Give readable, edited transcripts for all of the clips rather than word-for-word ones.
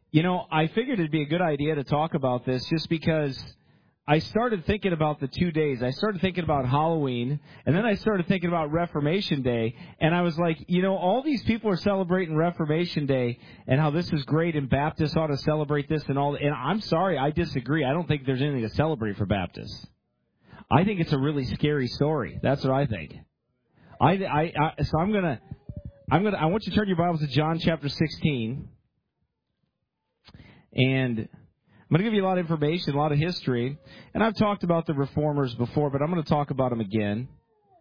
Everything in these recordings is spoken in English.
I figured it'd be a good idea to talk about this just because I started thinking about the 2 days. I started thinking about Halloween, and then I started thinking about Reformation Day, and I was like, all these people are celebrating Reformation Day and how this is great, and Baptists ought to celebrate this and all. And I'm sorry, I disagree. I don't think there's anything to celebrate for Baptists. I think it's a really scary story. That's what I think. I want you to turn your Bibles to John chapter 16, and I'm going to give you a lot of information, a lot of history, and I've talked about the Reformers before, but I'm going to talk about them again.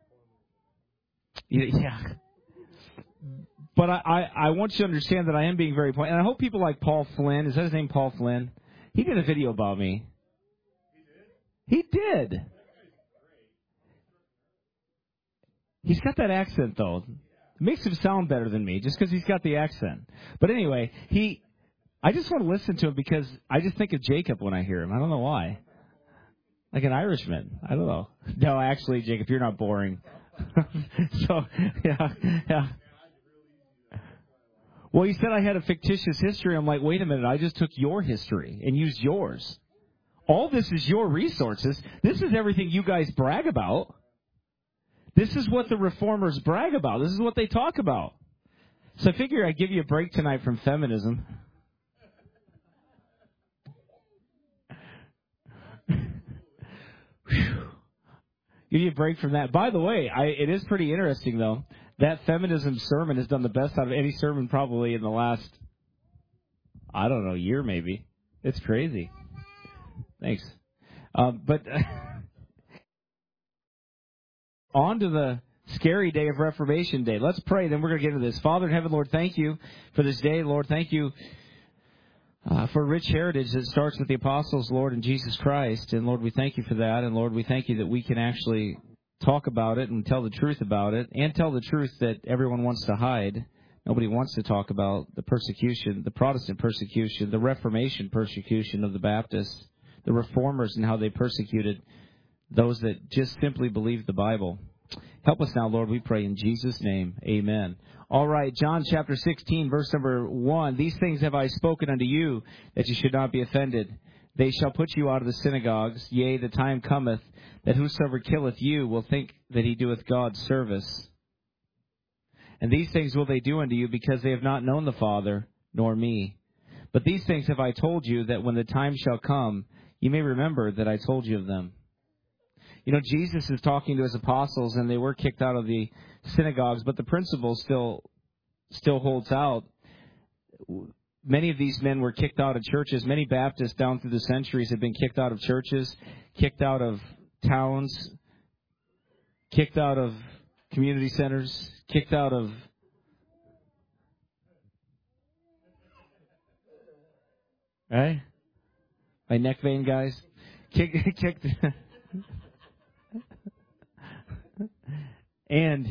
Yeah. But I want you to understand that I am being very pointed, and I hope people like Paul Flynn. Is that his name, Paul Flynn? He did a video about me. He did. He's got that accent, though. It makes him sound better than me, just because he's got the accent. But anyway, I just want to listen to him because I just think of Jacob when I hear him. I don't know why. Like an Irishman. I don't know. No, actually, Jacob, you're not boring. So, yeah. Well, he said I had a fictitious history. I'm like, wait a minute. I just took your history and used yours. All this is your resources. This is everything you guys brag about. This is what the Reformers brag about. This is what they talk about. So I figure I'd give you a break tonight from feminism. Give you a break from that. By the way, it is pretty interesting, though. That feminism sermon has done the best out of any sermon probably in the last, I don't know, year maybe. It's crazy. Thanks. But on to the scary day of Reformation Day. Let's pray, then we're going to get into this. Father in heaven, Lord, thank you for this day. Lord, thank you for a rich heritage that starts with the apostles, Lord, and Jesus Christ. And, Lord, we thank you for that. And, Lord, we thank you that we can actually talk about it and tell the truth about it and tell the truth that everyone wants to hide. Nobody wants to talk about the persecution, the Protestant persecution, the Reformation persecution of the Baptists, the Reformers and how they persecuted those that just simply believed the Bible. Help us now, Lord, we pray in Jesus' name. Amen. All right, John chapter 16, verse number 1. These things have I spoken unto you, that you should not be offended. They shall put you out of the synagogues. Yea, the time cometh, that whosoever killeth you will think that he doeth God service. And these things will they do unto you, because they have not known the Father, nor me. But these things have I told you, that when the time shall come, you may remember that I told you of them. Jesus is talking to his apostles, and they were kicked out of the synagogues, but the principle still holds out. Many of these men were kicked out of churches. Many Baptists down through the centuries have been kicked out of churches, kicked out of towns, kicked out of community centers, kicked out of... Right? My neck vein, guys. Kicked... And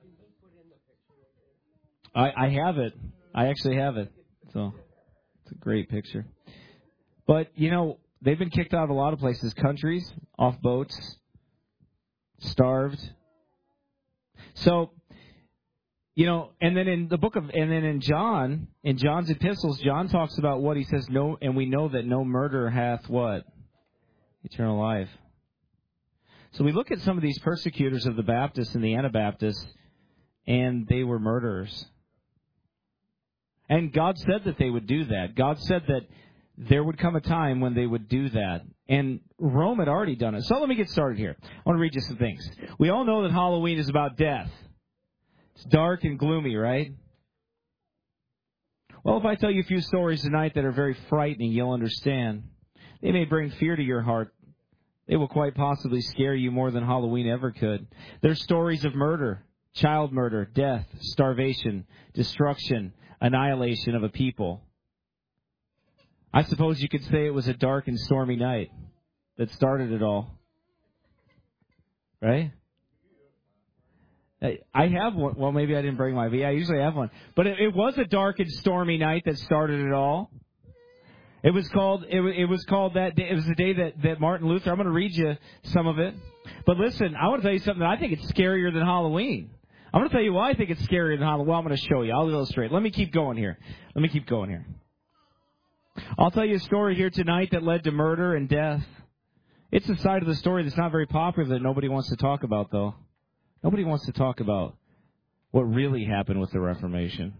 I have it. I actually have it. So it's a great picture. But, they've been kicked out of a lot of places. Countries, off boats, starved. So, and then in John's epistles, John talks about what he says, no, and we know that no murderer hath what? Eternal life. So we look at some of these persecutors of the Baptists and the Anabaptists, and they were murderers. And God said that they would do that. God said that there would come a time when they would do that. And Rome had already done it. So let me get started here. I want to read you some things. We all know that Halloween is about death. It's dark and gloomy, right? Well, if I tell you a few stories tonight that are very frightening, you'll understand. They may bring fear to your heart. They will quite possibly scare you more than Halloween ever could. There's stories of murder, child murder, death, starvation, destruction, annihilation of a people. I suppose you could say it was a dark and stormy night that started it all. Right? I have one. Well, maybe I didn't bring mine, but yeah, I usually have one. But it was a dark and stormy night that started it all. It was called that day. It was the day that Martin Luther. I'm going to read you some of it. But listen, I want to tell you something that I think it's scarier than Halloween. I'm going to tell you why I think it's scarier than Halloween. Well, I'm going to show you. I'll illustrate. Let me keep going here. I'll tell you a story here tonight that led to murder and death. It's a side of the story that's not very popular that nobody wants to talk about, though. Nobody wants to talk about what really happened with the Reformation.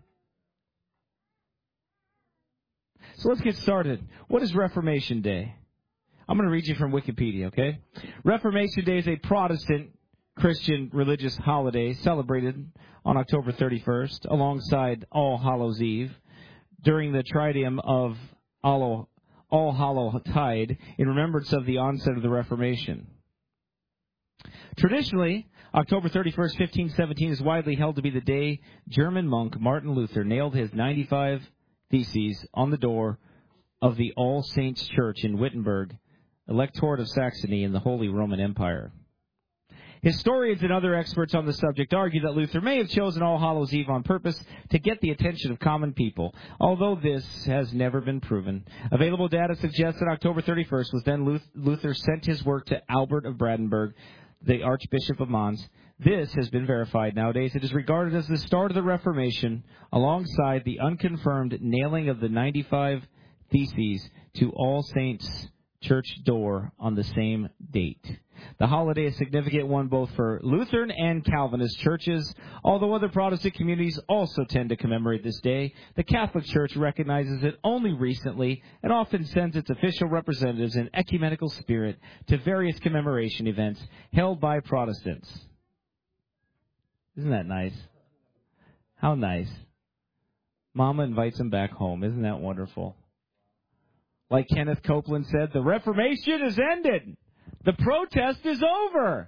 So let's get started. What is Reformation Day? I'm going to read you from Wikipedia, okay? Reformation Day is a Protestant Christian religious holiday celebrated on October 31st alongside All Hallows Eve during the Triduum of All Hallow Tide in remembrance of the onset of the Reformation. Traditionally, October 31st, 1517 is widely held to be the day German monk Martin Luther nailed his 95 Theses on the door of the All Saints Church in Wittenberg, Electorate of Saxony in the Holy Roman Empire. Historians and other experts on the subject argue that Luther may have chosen All Hallows Eve on purpose to get the attention of common people, although this has never been proven. Available data suggests that October 31st was then Luther sent his work to Albert of Brandenburg, the Archbishop of Mainz. This has been verified nowadays. It is regarded as the start of the Reformation, alongside the unconfirmed nailing of the 95 Theses to All Saints Church door on the same date. The holiday is a significant one both for Lutheran and Calvinist churches. Although other Protestant communities also tend to commemorate this day, the Catholic Church recognizes it only recently and often sends its official representatives in ecumenical spirit to various commemoration events held by Protestants. Isn't that nice? How nice. Mama invites them back home. Isn't that wonderful? Like Kenneth Copeland said, the Reformation is ended. The protest is over.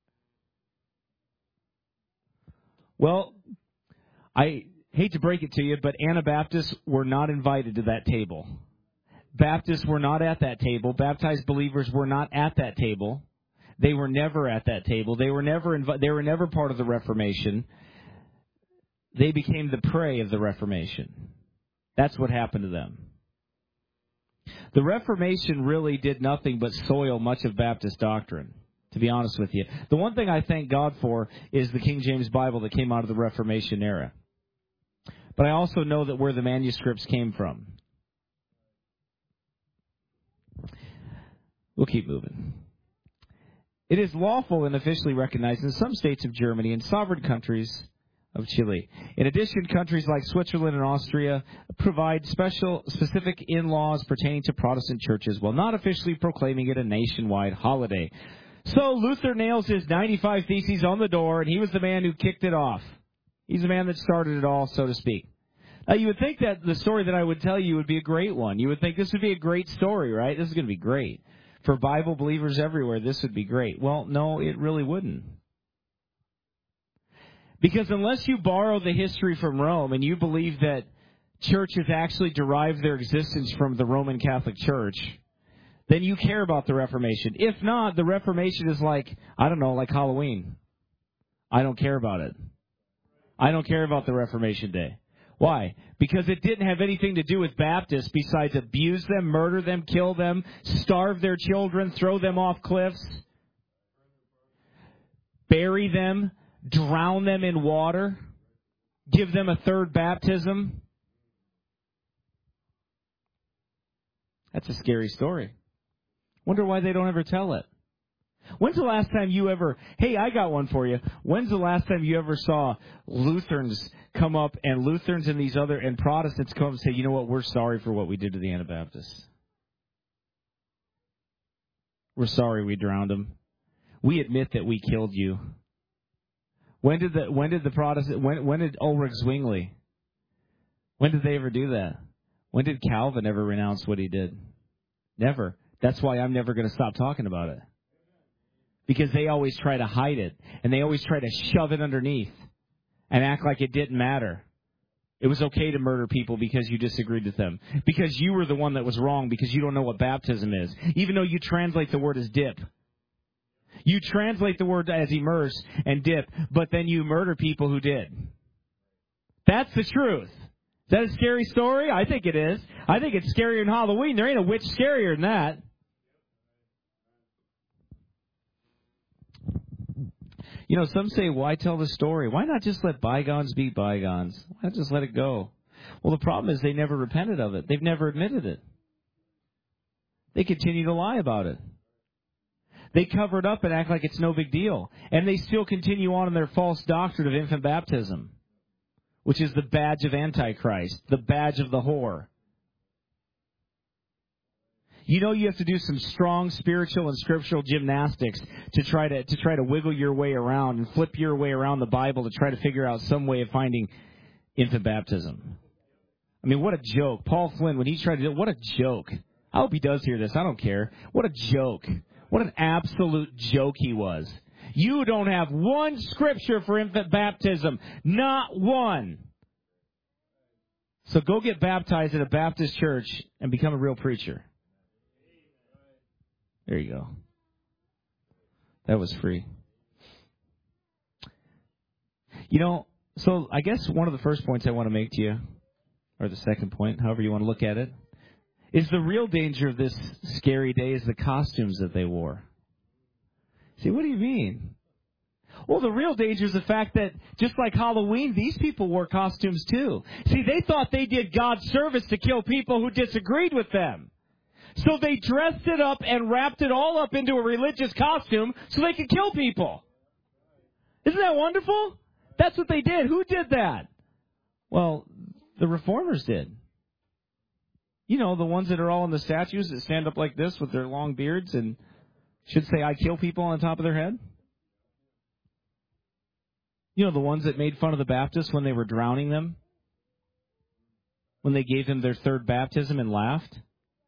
Well, I hate to break it to you, but Anabaptists were not invited to that table. Baptists were not at that table. Baptized believers were not at that table. They were never at that table. They were never part of the Reformation. They became the prey of the Reformation. That's what happened to them. The Reformation really did nothing but soil much of Baptist doctrine, to be honest with you. The one thing I thank God for is the King James Bible that came out of the Reformation era. But I also know that where the manuscripts came from. We'll keep moving. It is lawful and officially recognized in some states of Germany and sovereign countries of Chile. In addition, countries like Switzerland and Austria provide specific in-laws pertaining to Protestant churches while not officially proclaiming it a nationwide holiday. So Luther nails his 95 Theses on the door, and he was the man who kicked it off. He's the man that started it all, so to speak. Now, you would think that the story that I would tell you would be a great one. You would think this would be a great story, right? This is going to be great. For Bible believers everywhere, this would be great. Well, no, it really wouldn't. Because unless you borrow the history from Rome and you believe that churches actually derive their existence from the Roman Catholic Church, then you care about the Reformation. If not, the Reformation is like Halloween. I don't care about it. I don't care about the Reformation Day. Why? Because it didn't have anything to do with Baptists besides abuse them, murder them, kill them, starve their children, throw them off cliffs, bury them, drown them in water, give them a third baptism. That's a scary story. Wonder why they don't ever tell it. When's the last time you ever, hey, I got one for you. When's the last time you ever saw Lutherans come up and Lutherans and Protestants come up and say, you know what, we're sorry for what we did to the Anabaptists. We're sorry we drowned them. We admit that we killed you. When did Ulrich Zwingli? When did they ever do that? When did Calvin ever renounce what he did? Never. That's why I'm never going to stop talking about it. Because they always try to hide it. And they always try to shove it underneath. And act like it didn't matter. It was okay to murder people because you disagreed with them. Because you were the one that was wrong because you don't know what baptism is. Even though you translate the word as dip. You translate the word as immerse and dip, but then you murder people who did. That's the truth. Is that a scary story? I think it is. I think it's scarier than Halloween. There ain't a witch scarier than that. You know, some say, why tell the story? Why not just let bygones be bygones? Why not just let it go? Well, the problem is they never repented of it. They've never admitted it. They continue to lie about it. They cover it up and act like it's no big deal. And they still continue on in their false doctrine of infant baptism, which is the badge of Antichrist, the badge of the whore. You know you have to do some strong spiritual and scriptural gymnastics to try to wiggle your way around and flip your way around the Bible to try to figure out some way of finding infant baptism. I mean, what a joke. Paul Flynn, when he tried to do it, what a joke. I hope he does hear this. I don't care. What a joke. What an absolute joke he was. You don't have one scripture for infant baptism. Not one. So go get baptized at a Baptist church and become a real preacher. There you go. That was free. You know, so I guess one of the first points I want to make to you, or the second point, however you want to look at it, is the real danger of this scary day is the costumes that they wore. See, what do you mean? Well, the real danger is the fact that just like Halloween, these people wore costumes too. See, they thought they did God's service to kill people who disagreed with them. So they dressed it up and wrapped it all up into a religious costume so they could kill people. Isn't that wonderful? That's what they did. Who did that? Well, the reformers did. You know, the ones that are all in the statues that stand up like this with their long beards and should say, I kill people on the top of their head. You know, the ones that made fun of the Baptists when they were drowning them. When they gave them their third baptism and laughed.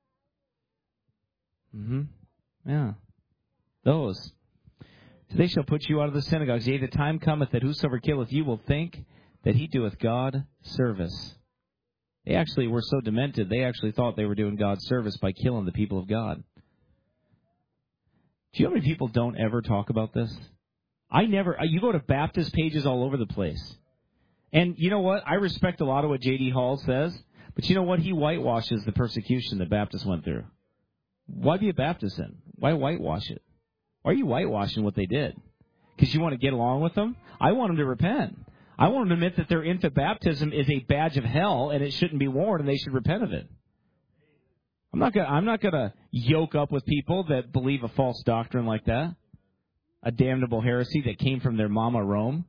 Yeah. Those. They shall put you out of the synagogues. Yea, the time cometh that whosoever killeth you will think that he doeth God service. They actually were so demented, they actually thought they were doing God's service by killing the people of God. Do you know how many people don't ever talk about this? You go to Baptist pages all over the place. And you know what? I respect a lot of what J.D. Hall says, but you know what? He whitewashes the persecution that Baptists went through. Why be a Baptist then? Why whitewash it? Why are you whitewashing what they did? Because you want to get along with them? I want them to repent. I want them to admit that their infant baptism is a badge of hell and it shouldn't be worn and they should repent of it. I'm not gonna yoke up with people that believe a false doctrine like that. A damnable heresy that came from their mama Rome.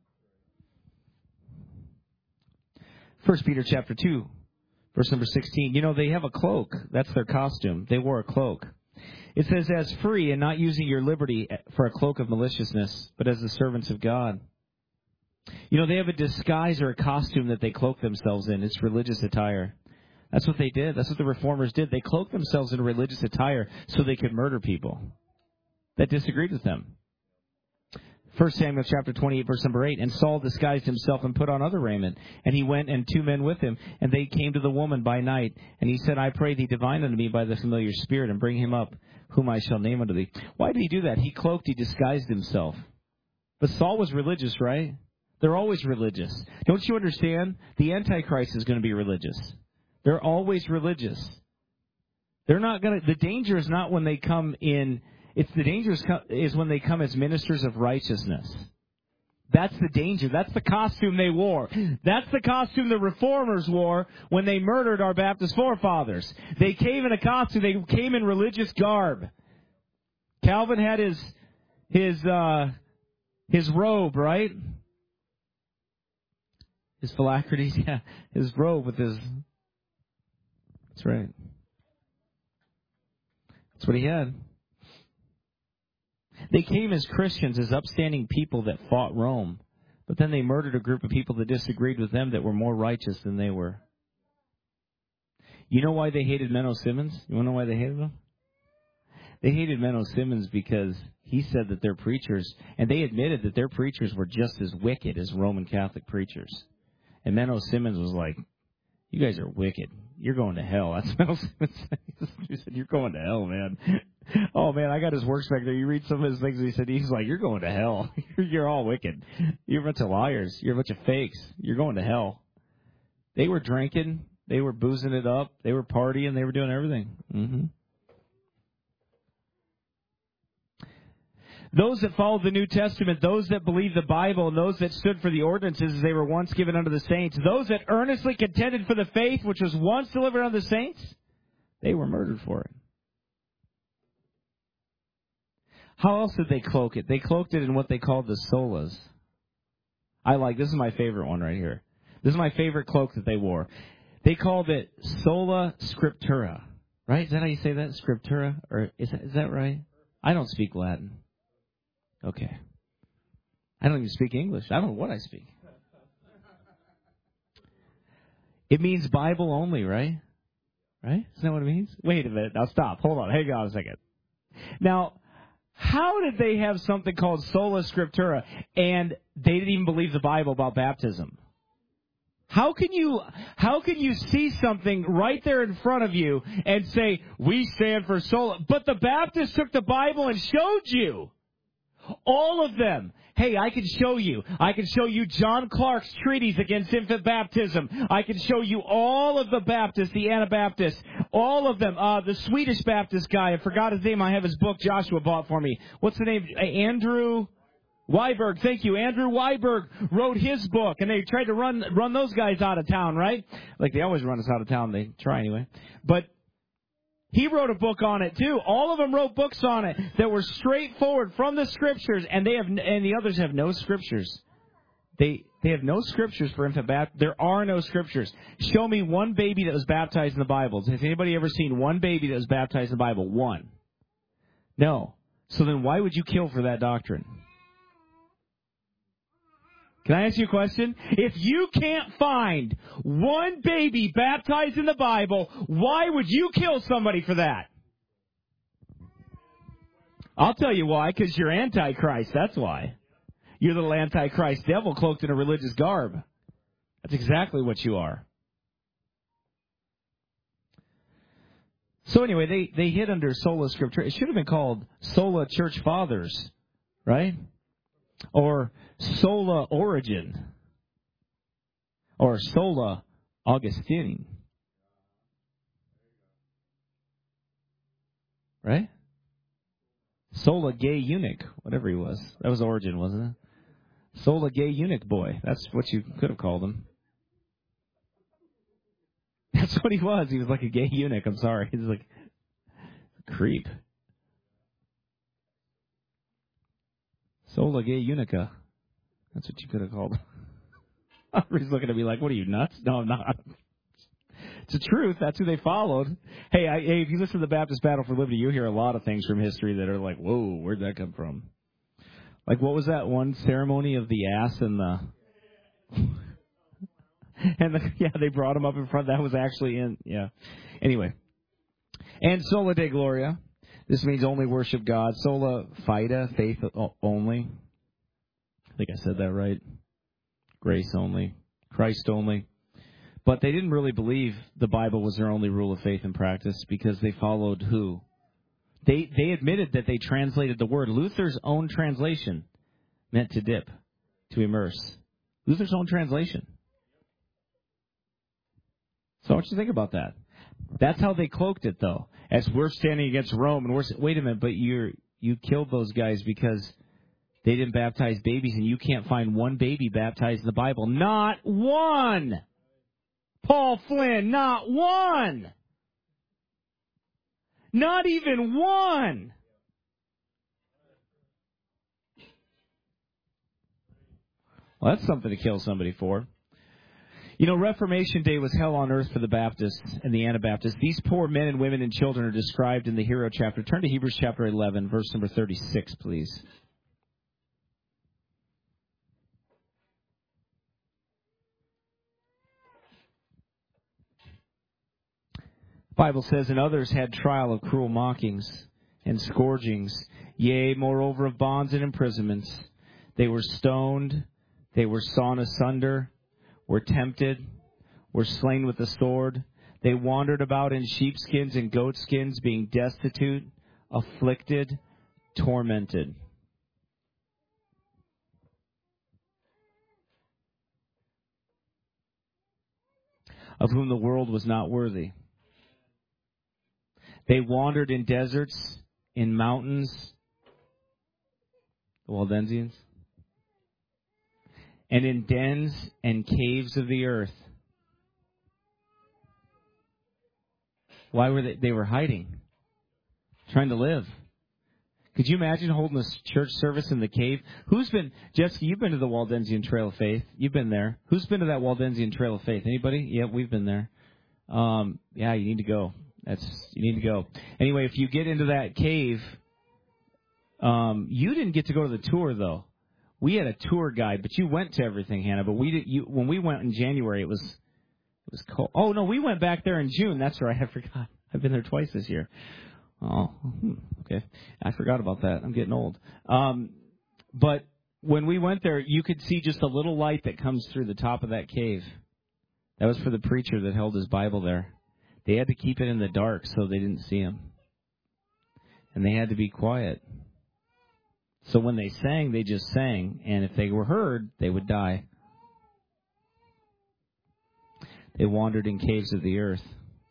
1 Peter chapter 2, verse number 16. You know, they have a cloak. That's their costume. They wore a cloak. It says, as free and not using your liberty for a cloak of maliciousness, but as the servants of God. You know, they have a disguise or a costume that they cloak themselves in. It's religious attire. That's what they did. That's what the reformers did. They cloaked themselves in religious attire so they could murder people that disagreed with them. 1 Samuel chapter 28, verse number 8. And Saul disguised himself and put on other raiment. And he went and 2 men with him. And they came to the woman by night. And he said, I pray thee, divine unto me by the familiar spirit, and bring him up, whom I shall name unto thee. Why did he do that? He cloaked, he disguised himself. But Saul was religious, right? They're always religious. Don't you understand? The Antichrist is going to be religious. They're always religious. They're not going to... The danger is not when they come in... The danger is when they come as ministers of righteousness. That's the danger. That's the costume they wore. That's the costume the reformers wore when they murdered our Baptist forefathers. They came in a costume. They came in religious garb. Calvin had his robe, right? His phylacteries, yeah. His robe with his... That's right. That's what he had. They came as Christians, as upstanding people that fought Rome. But then they murdered a group of people that disagreed with them that were more righteous than they were. You know why they hated Menno Simmons? You want to know why they hated him? They hated Menno Simmons because he said that their preachers, and they admitted that their preachers were just as wicked as Roman Catholic preachers. And Menno Simmons was like, you guys are wicked. You're going to hell. That's Menno Simmons. He said, you're going to hell, man. Oh, man, I got his works back there. You read some of his things, and he said, he's like, you're going to hell. You're all wicked. You're a bunch of liars. You're a bunch of fakes. You're going to hell. They were drinking. They were boozing it up. They were partying. They were doing everything. Those that followed the New Testament, those that believed the Bible, and those that stood for the ordinances as they were once given unto the saints, those that earnestly contended for the faith which was once delivered unto the saints, they were murdered for it. How else did they cloak it? They cloaked it in what they called the solas. This is my favorite one right here. This is my favorite cloak that they wore. They called it sola scriptura. Right? Is that how you say that? Scriptura? Or is that right? I don't speak Latin. Okay. I don't even speak English. I don't know what I speak. It means Bible only, right? Right? Isn't that what it means? Wait a minute. Now stop. Hold on. Hang on a second. Now, how did they have something called sola scriptura and they didn't even believe the Bible about baptism? How can you see something right there in front of you and say, we stand for sola? But the Baptists took the Bible and showed you. All of them. Hey, I can show you. I can show you John Clark's treatise against infant baptism. I can show you all of the Baptists, the Anabaptists, all of them. The Swedish Baptist guy, I forgot his name. I have his book Joshua bought for me. What's the name? Andrew Weiberg. Thank you. Andrew Weiberg wrote his book, and they tried to run those guys out of town, right? Like they always run us out of town. They try anyway. But he wrote a book on it too. All of them wrote books on it that were straightforward from the scriptures, and the others have no scriptures. They have no scriptures for infant baptism. There are no scriptures. Show me one baby that was baptized in the Bible. Has anybody ever seen one baby that was baptized in the Bible? One. No. So then why would you kill for that doctrine? Can I ask you a question? If you can't find one baby baptized in the Bible, why would you kill somebody for that? I'll tell you why, because you're Antichrist, that's why. You're the little Antichrist devil cloaked in a religious garb. That's exactly what you are. So anyway, they hid under Sola Scriptura. It should have been called Sola Church Fathers, right? Or Sola Origin, or Sola Augustine, right? Sola Gay Eunuch, whatever he was. That was Origin, wasn't it? Sola Gay Eunuch boy. That's what you could have called him. That's what he was. He was like a gay eunuch. I'm sorry. He was like a creep. Sola Gay Eunucha. That's what you could have called him. He's looking at me like, what are you, nuts? No, I'm not. It's the truth. That's who they followed. Hey, if you listen to the Baptist Battle for Liberty, you hear a lot of things from history that are like, whoa, where'd that come from? Like, what was that one ceremony of the ass and the... they brought him up in front. That was actually in... Yeah. Anyway. And Sola Dei Gloria. This means only worship God. Sola Fide, faith only. I think I said that right. Grace only. Christ only. But they didn't really believe the Bible was their only rule of faith and practice because they followed who? They admitted that they translated the word. Luther's own translation meant to dip, to immerse. Luther's own translation. So I want you to think about that. That's how they cloaked it, though. As we're standing against Rome, and we're saying, wait a minute, but you killed those guys because they didn't baptize babies, and you can't find one baby baptized in the Bible. Not one! Paul Flynn, not one! Not even one! Well, that's something to kill somebody for. You know, Reformation Day was hell on earth for the Baptists and the Anabaptists. These poor men and women and children are described in the hero chapter. Turn to Hebrews chapter 11, verse number 36, please. The Bible says, and others had trial of cruel mockings and scourgings, yea, moreover of bonds and imprisonments. They were stoned, they were sawn asunder, were tempted, were slain with the sword. They wandered about in sheepskins and goatskins, being destitute, afflicted, tormented. Of whom the world was not worthy. They wandered in deserts, in mountains, the Waldensians, and in dens and caves of the earth. Why were they were hiding, trying to live. Could you imagine holding a church service in the cave? Jessica, you've been to the Waldensian Trail of Faith. You've been there. Who's been to that Waldensian Trail of Faith? Anybody? Yeah, we've been there. Yeah, you need to go. You need to go. Anyway, if you get into that cave, you didn't get to go to the tour, though. We had a tour guide, but you went to everything, Hannah. But when we went in January, it was cold. Oh, no, we went back there in June. That's right. I forgot. I've been there twice this year. Oh, okay. I forgot about that. I'm getting old. But when we went there, you could see just a little light that comes through the top of that cave. That was for the preacher that held his Bible there. They had to keep it in the dark so they didn't see him. And they had to be quiet. So when they sang, they just sang. And if they were heard, they would die. They wandered in caves of the earth.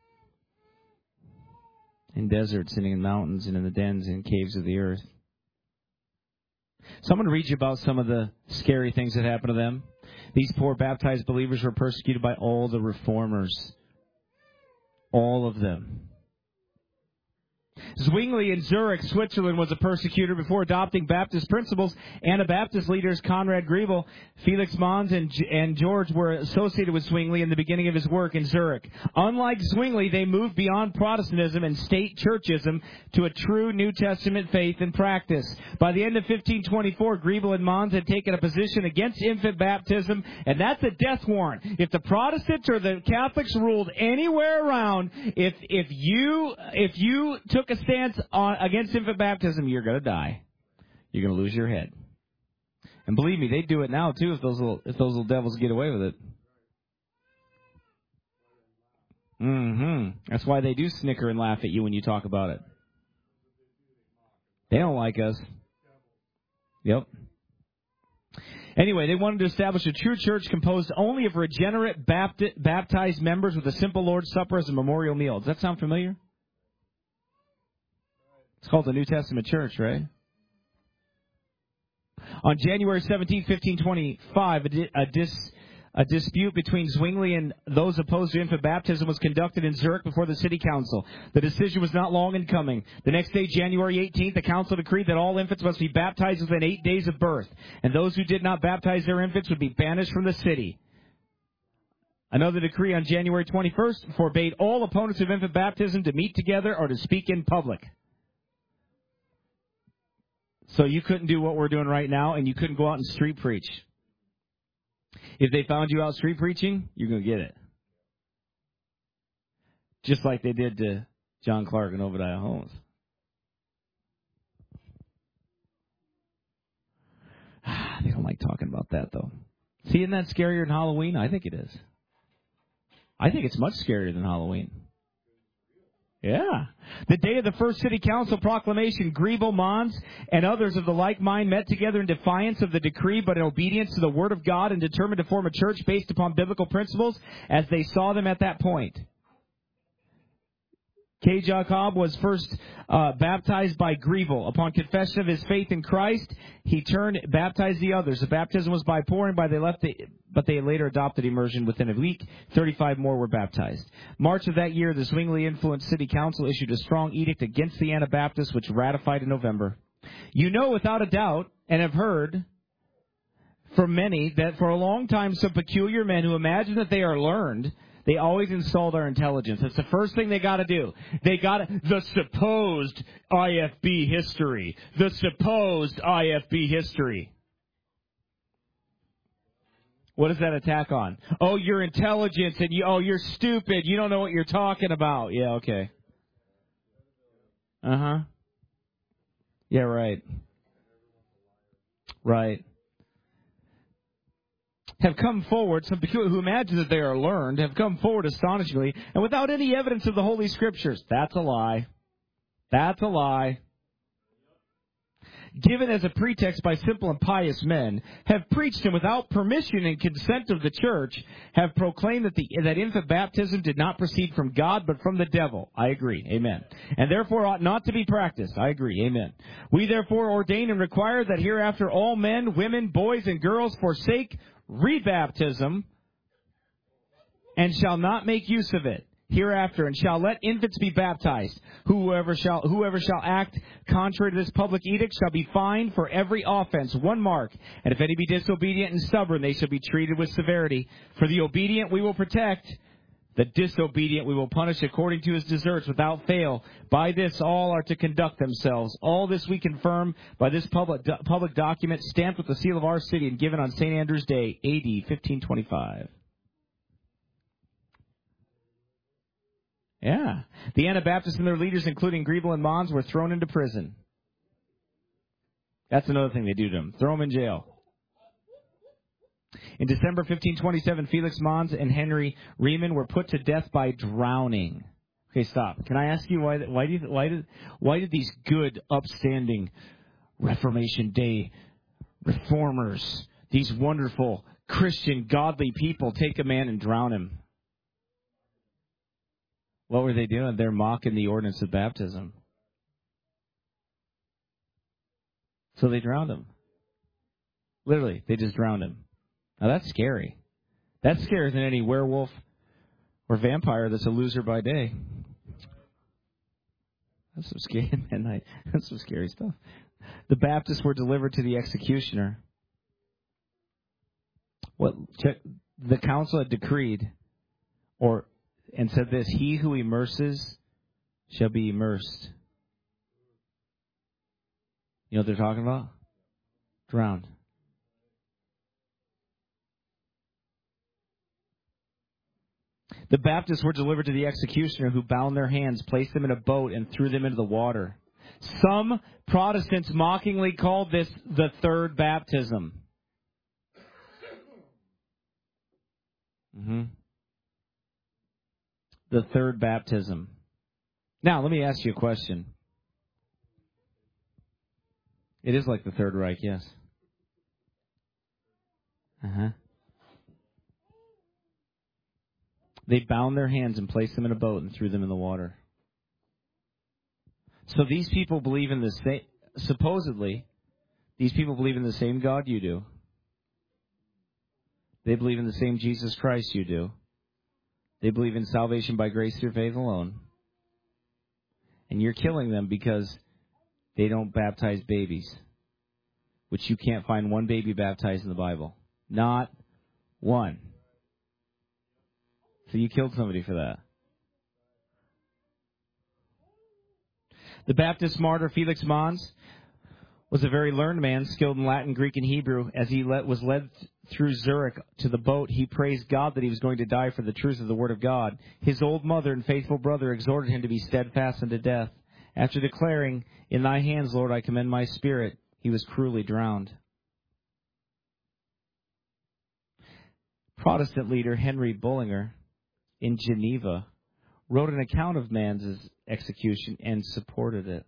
In deserts and in mountains and in the dens and caves of the earth. So I'm going to read you about some of the scary things that happened to them. These poor baptized believers were persecuted by all the reformers. All of them. Zwingli in Zurich, Switzerland, was a persecutor before adopting Baptist principles. Anabaptist leaders Conrad Grebel, Felix Mons, and George were associated with Zwingli in the beginning of his work in Zurich. Unlike Zwingli, they moved beyond Protestantism and state churchism to a true New Testament faith and practice. By the end of 1524, Grebel and Mons had taken a position against infant baptism, and that's a death warrant. If the Protestants or the Catholics ruled anywhere around, if you took a stance against infant baptism, you're going to die. You're going to lose your head. And believe me, they do it now too if those little devils get away with it. That's why they do snicker and laugh at you when you talk about it. They don't like us. Yep. Anyway, they wanted to establish a true church composed only of regenerate baptized members with a simple Lord's Supper as a memorial meal. Does that sound familiar? It's called the New Testament Church, right? On January 17, 1525, a dispute between Zwingli and those opposed to infant baptism was conducted in Zurich before the city council. The decision was not long in coming. The next day, January 18th, the council decreed that all infants must be baptized within 8 days of birth, and those who did not baptize their infants would be banished from the city. Another decree on January 21st forbade all opponents of infant baptism to meet together or to speak in public. So you couldn't do what we're doing right now, and you couldn't go out and street preach. If they found you out street preaching, you're going to get it. Just like they did to John Clark and Obadiah Holmes. They don't like talking about that, though. See, isn't that scarier than Halloween? I think it is. I think it's much scarier than Halloween. Yeah. The day of the first city council proclamation, Grebel, Mons, and others of the like mind met together in defiance of the decree, but in obedience to the Word of God, and determined to form a church based upon biblical principles as they saw them at that point. K. Jacob was first baptized by Grebel. Upon confession of his faith in Christ, he baptized the others. The baptism was by pouring, but they later adopted immersion within a week. 35 more were baptized. March of that year, the Zwingli-influenced city council issued a strong edict against the Anabaptists, which ratified in November. You know without a doubt, and have heard from many, that for a long time some peculiar men who imagine that they are learned, they always insult our intelligence. That's the first thing they got to do. The supposed IFB history. The supposed IFB history. What is that attack on? Oh, your intelligence, and you're stupid. You don't know what you're talking about. Yeah, okay. Uh-huh. Yeah, right. Right. Have come forward, some who imagine that they are learned, have come forward astonishingly, and without any evidence of the Holy Scriptures. That's a lie. That's a lie. Given as a pretext by simple and pious men, have preached and without permission and consent of the church, have proclaimed that infant baptism did not proceed from God, but from the devil. I agree. Amen. And therefore ought not to be practiced. I agree. Amen. We therefore ordain and require that hereafter all men, women, boys, and girls forsake rebaptism and shall not make use of it. hereafter, and shall let infants be baptized. Whoever shall act contrary to this public edict shall be fined for every offense 1 mark. And if any be disobedient and stubborn, they shall be treated with severity. For the obedient we will protect, the disobedient we will punish according to his deserts without fail. By this all are to conduct themselves. All this we confirm by this public document, stamped with the seal of our city and given on St. Andrew's Day, A.D. 1525. Yeah. The Anabaptists and their leaders, including Griebel and Mons, were thrown into prison. That's another thing they do to them. Throw them in jail. In December 1527, Felix Mons and Henry Riemann were put to death by drowning. Okay, stop. Can I ask you why did these good, upstanding Reformation Day reformers, these wonderful Christian, godly people, take a man and drown him? What were they doing? They're mocking the ordinance of baptism. So they drowned him. Literally, they just drowned him. Now that's scary. That's scarier than any werewolf or vampire that's a loser by day. That's some scary midnight. That's some scary stuff. The Baptists were delivered to the executioner. The council had decreed and said this: he who immerses shall be immersed. You know what they're talking about? Drowned. The Baptists were delivered to the executioner, who bound their hands, placed them in a boat, and threw them into the water. Some Protestants mockingly called this the third baptism. The third baptism. Now, let me ask you a question. It is like the Third Reich, yes. They bound their hands and placed them in a boat and threw them in the water. So these people believe in the same, supposedly, these people believe in the same God you do. They believe in the same Jesus Christ you do. They believe in salvation by grace through faith alone. And you're killing them because they don't baptize babies, which you can't find one baby baptized in the Bible. Not one. So you killed somebody for that. The Baptist martyr Felix Mons was a very learned man, skilled in Latin, Greek, and Hebrew. As he was led through Zurich to the boat, he praised God that he was going to die for the truth of the Word of God. His old mother and faithful brother exhorted him to be steadfast unto death. After declaring, "In thy hands, Lord, I commend my spirit," he was cruelly drowned. Protestant leader Henry Bullinger in Geneva wrote an account of Mons' execution and supported it.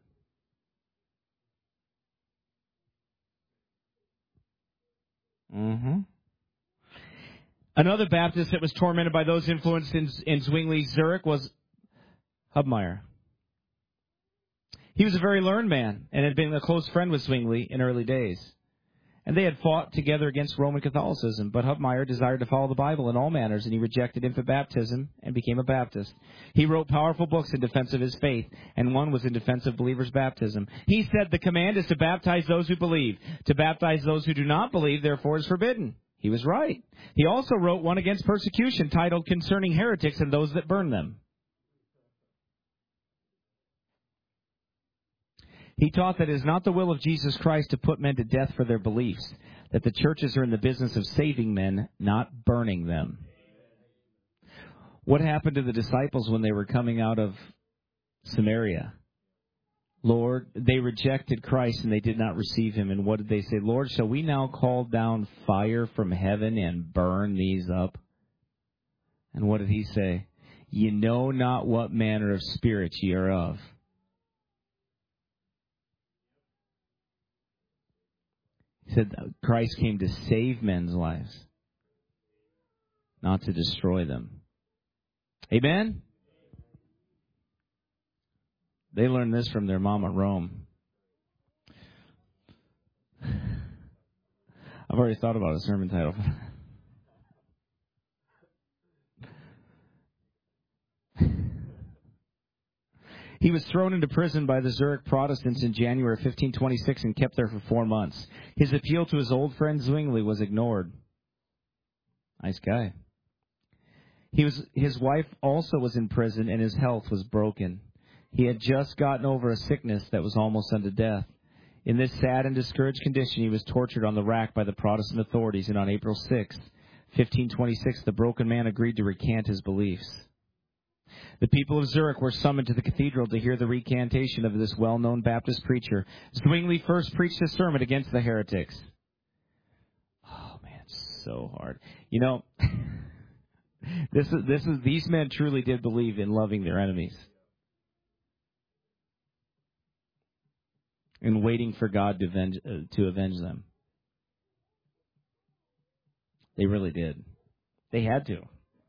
Another Baptist that was tormented by those influenced in Zwingli, Zurich, was Hubmaier. He was a very learned man and had been a close friend with Zwingli in early days. And they had fought together against Roman Catholicism, but Hubmaier desired to follow the Bible in all manners, and he rejected infant baptism and became a Baptist. He wrote powerful books in defense of his faith, and one was in defense of believers' baptism. He said the command is to baptize those who believe. To baptize those who do not believe, therefore, is forbidden. He was right. He also wrote one against persecution, titled Concerning Heretics and Those That Burn Them. He taught that it is not the will of Jesus Christ to put men to death for their beliefs, that the churches are in the business of saving men, not burning them. What happened to the disciples when they were coming out of Samaria? Lord, they rejected Christ and they did not receive him. And what did they say? Lord, shall we now call down fire from heaven and burn these up? And what did he say? Ye know not what manner of spirits ye are of. He said Christ came to save men's lives, not to destroy them. Amen? They learned this from their mama Rome. I've already thought about a sermon title. He was thrown into prison by the Zurich Protestants in January 1526 and kept there for 4 months. His appeal to his old friend Zwingli was ignored. Nice guy. His wife also was in prison, and his health was broken. He had just gotten over a sickness that was almost unto death. In this sad and discouraged condition, he was tortured on the rack by the Protestant authorities, and on April 6, 1526, the broken man agreed to recant his beliefs. The people of Zurich were summoned to the cathedral to hear the recantation of this well-known Baptist preacher. Zwingli first preached a sermon against the heretics. Oh, man, so hard. You know, these men truly did believe in loving their enemies and waiting for God to avenge them. They really did. They had to.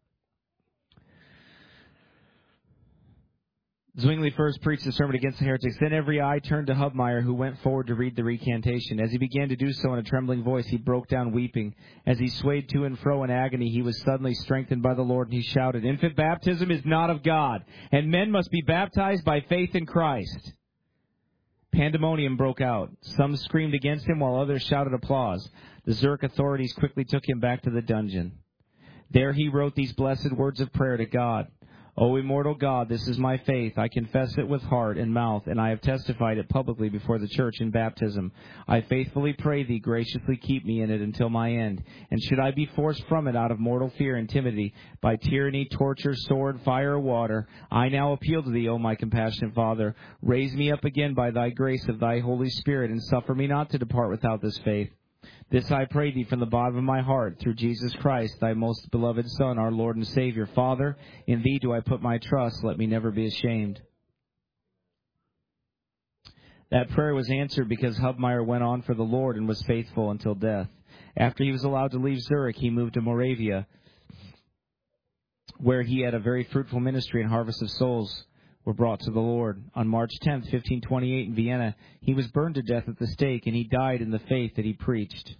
Zwingli first preached a sermon against the heretics. Then every eye turned to Hubmaier, who went forward to read the recantation. As he began to do so in a trembling voice, he broke down weeping. As he swayed to and fro in agony, he was suddenly strengthened by the Lord, and he shouted, "Infant baptism is not of God, and men must be baptized by faith in Christ." Pandemonium broke out. Some screamed against him, while others shouted applause. The Zurich authorities quickly took him back to the dungeon. There he wrote these blessed words of prayer to God. O immortal God, this is my faith. I confess it with heart and mouth, and I have testified it publicly before the church in baptism. I faithfully pray thee graciously keep me in it until my end. And should I be forced from it out of mortal fear and timidity, by tyranny, torture, sword, fire, or water, I now appeal to thee, O my compassionate Father. Raise me up again by thy grace of thy Holy Spirit, and suffer me not to depart without this faith. This I pray thee from the bottom of my heart, through Jesus Christ, thy most beloved Son, our Lord and Savior. Father, in thee do I put my trust. Let me never be ashamed. That prayer was answered because Hubmaier went on for the Lord and was faithful until death. After he was allowed to leave Zurich, he moved to Moravia, where he had a very fruitful ministry, and harvests of souls were brought to the Lord. On March 10th, 1528, in Vienna, he was burned to death at the stake, and he died in the faith that he preached.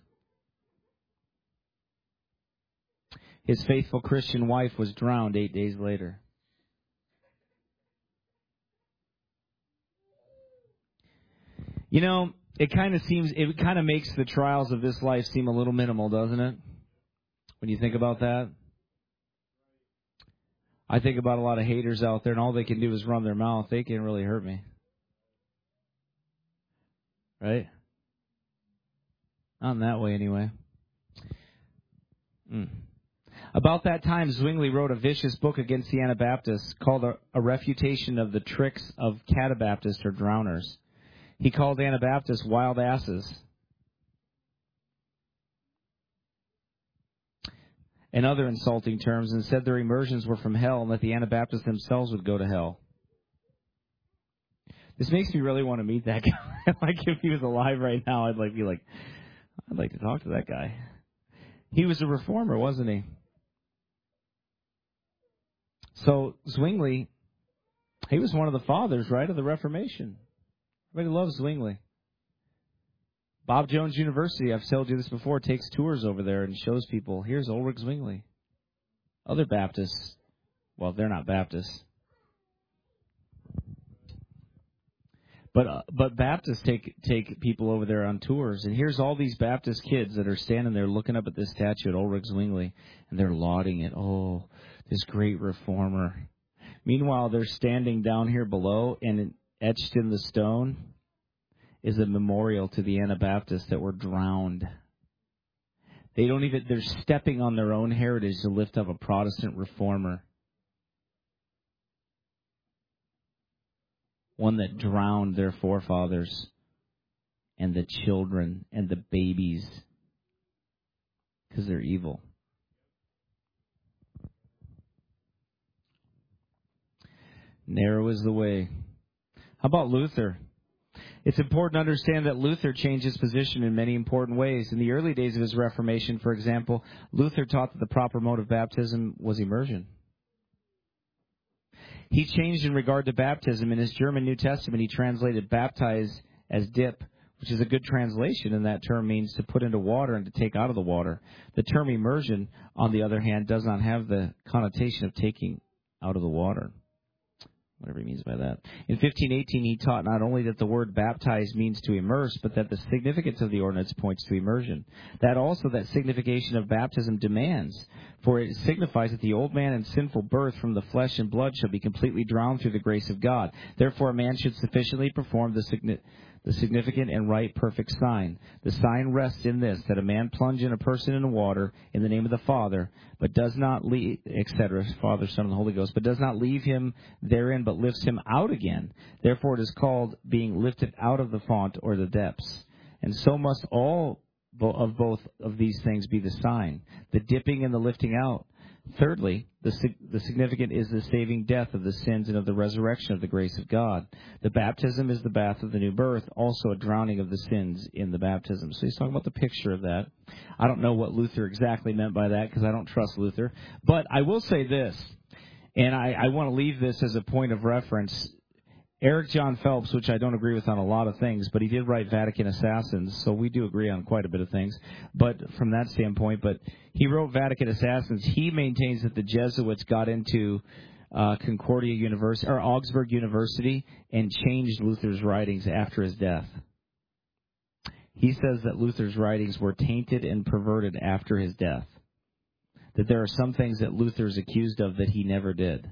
His faithful Christian wife was drowned 8 days later. You know, it kind of makes the trials of this life seem a little minimal, doesn't it? When you think about that. I think about a lot of haters out there, and all they can do is run their mouth. They can't really hurt me. Right? Not in that way, anyway. About that time, Zwingli wrote a vicious book against the Anabaptists called A Refutation of the Tricks of Catabaptists or Drowners. He called Anabaptists wild asses and other insulting terms, and said their immersions were from hell and that the Anabaptists themselves would go to hell. This makes me really want to meet that guy. Like, if he was alive right now, I'd like to talk to that guy. He was a reformer, wasn't he? So Zwingli, he was one of the fathers, right, of the Reformation. Everybody loves Zwingli. Bob Jones University, I've told you this before, takes tours over there and shows people, here's Ulrich Zwingli. Other Baptists, well, they're not Baptists. But Baptists take people over there on tours, and here's all these Baptist kids that are standing there looking up at this statue at Ulrich Zwingli, and they're lauding it. Oh, this great reformer. Meanwhile, they're standing down here below, and etched in the stone is a memorial to the Anabaptists that were drowned. They're stepping on their own heritage to lift up a Protestant reformer. One that drowned their forefathers and the children and the babies because they're evil. Narrow is the way. How about Luther? It's important to understand that Luther changed his position in many important ways. In the early days of his Reformation, for example, Luther taught that the proper mode of baptism was immersion. He changed in regard to baptism. In his German New Testament, he translated baptize as dip, which is a good translation, and that term means to put into water and to take out of the water. The term immersion, on the other hand, does not have the connotation of taking out of the water. whatever he means by that. In 1518, he taught not only that the word baptize means to immerse, but that the significance of the ordinance points to immersion. That also that signification of baptism demands, for it signifies that the old man and sinful birth from the flesh and blood shall be completely drowned through the grace of God. Therefore, a man should sufficiently perform the significant and right perfect sign. The sign rests in this, that a man plunge in a person in the water in the name of the Father, but does not leave, etc., Father, Son, and the Holy Ghost, but does not leave him therein, but lifts him out again. Therefore it is called being lifted out of the font or the depths. And so must all of both of these things be the sign, the dipping and the lifting out. Thirdly, the significant is the saving death of the sins and of the resurrection of the grace of God. The baptism is the bath of the new birth, also a drowning of the sins in the baptism. So he's talking about the picture of that. I don't know what Luther exactly meant by that because I don't trust Luther. But I will say this, and I want to leave this as a point of reference. Eric John Phelps, which I don't agree with on a lot of things, but he did write Vatican Assassins, so we do agree on quite a bit of things. But from that standpoint, but he wrote Vatican Assassins. He maintains that the Jesuits got into Concordia University or Augsburg University and changed Luther's writings after his death. He says that Luther's writings were tainted and perverted after his death. That there are some things that Luther's accused of that he never did,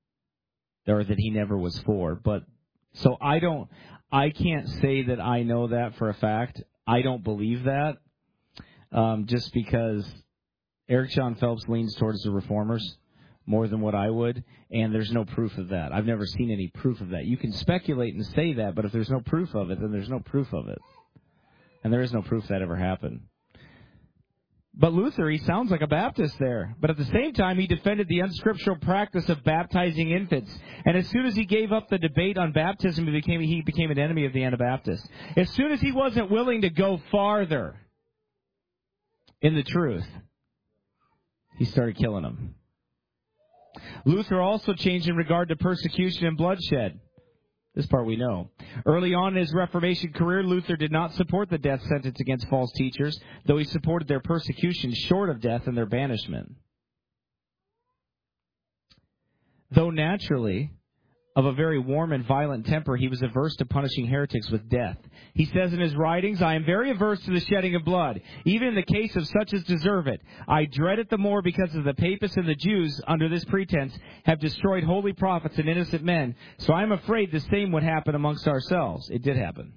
or that he never was for. But so I can't say that I know that for a fact. I don't believe that, just because Eric John Phelps leans towards the Reformers more than what I would, and there's no proof of that. I've never seen any proof of that. You can speculate and say that, but if there's no proof of it, then there's no proof of it. And there is no proof that ever happened. But Luther, he sounds like a Baptist there. But at the same time, he defended the unscriptural practice of baptizing infants. And as soon as he gave up the debate on baptism, he became an enemy of the Anabaptists. As soon as he wasn't willing to go farther in the truth, he started killing them. Luther also changed in regard to persecution and bloodshed. This part we know. Early on in his Reformation career, Luther did not support the death sentence against false teachers, though he supported their persecution short of death and their banishment. Though naturally of a very warm and violent temper, he was averse to punishing heretics with death. He says in his writings, I am very averse to the shedding of blood, even in the case of such as deserve it. I dread it the more because of the papists and the Jews, under this pretense, have destroyed holy prophets and innocent men. So I am afraid the same would happen amongst ourselves. It did happen.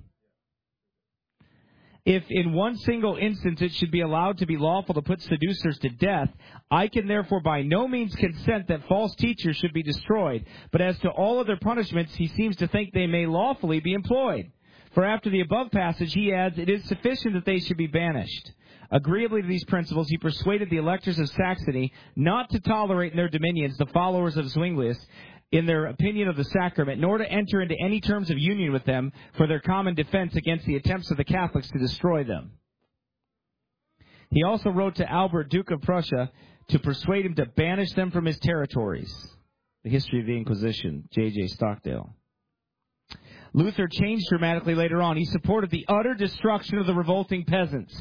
If in one single instance it should be allowed to be lawful to put seducers to death, I can therefore by no means consent that false teachers should be destroyed. But as to all other punishments, he seems to think they may lawfully be employed. For after the above passage, he adds, it is sufficient that they should be banished. Agreeably to these principles, he persuaded the electors of Saxony not to tolerate in their dominions the followers of Zwinglius, in their opinion of the sacrament, nor to enter into any terms of union with them for their common defense against the attempts of the Catholics to destroy them. He also wrote to Albert, Duke of Prussia, to persuade him to banish them from his territories. The History of the Inquisition, J.J. Stockdale. Luther changed dramatically later on. He supported the utter destruction of the revolting peasants.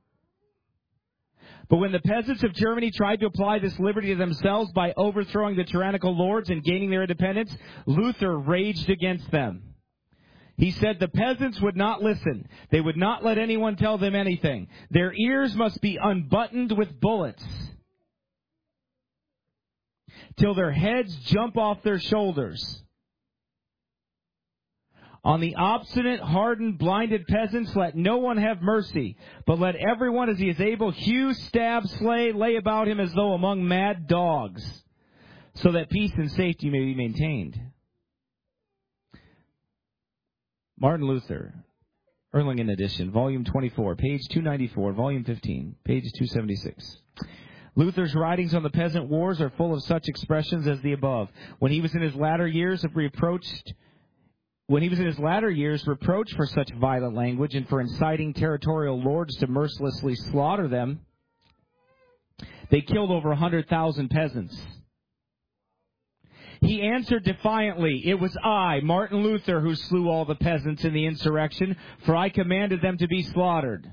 But when the peasants of Germany tried to apply this liberty to themselves by overthrowing the tyrannical lords and gaining their independence, Luther raged against them. He said the peasants would not listen. They would not let anyone tell them anything. Their ears must be unbuttoned with bullets till their heads jump off their shoulders. On the obstinate, hardened, blinded peasants, let no one have mercy, but let everyone as he is able hew, stab, slay, lay about him as though among mad dogs, so that peace and safety may be maintained. Martin Luther, Erlangen edition, volume 24, page 294, volume 15, page 276. Luther's writings on the peasant wars are full of such expressions as the above. When he was in his latter years reproached for such violent language and for inciting territorial lords to mercilessly slaughter them, they killed over 100,000 peasants. He answered defiantly, it was I, Martin Luther, who slew all the peasants in the insurrection, for I commanded them to be slaughtered.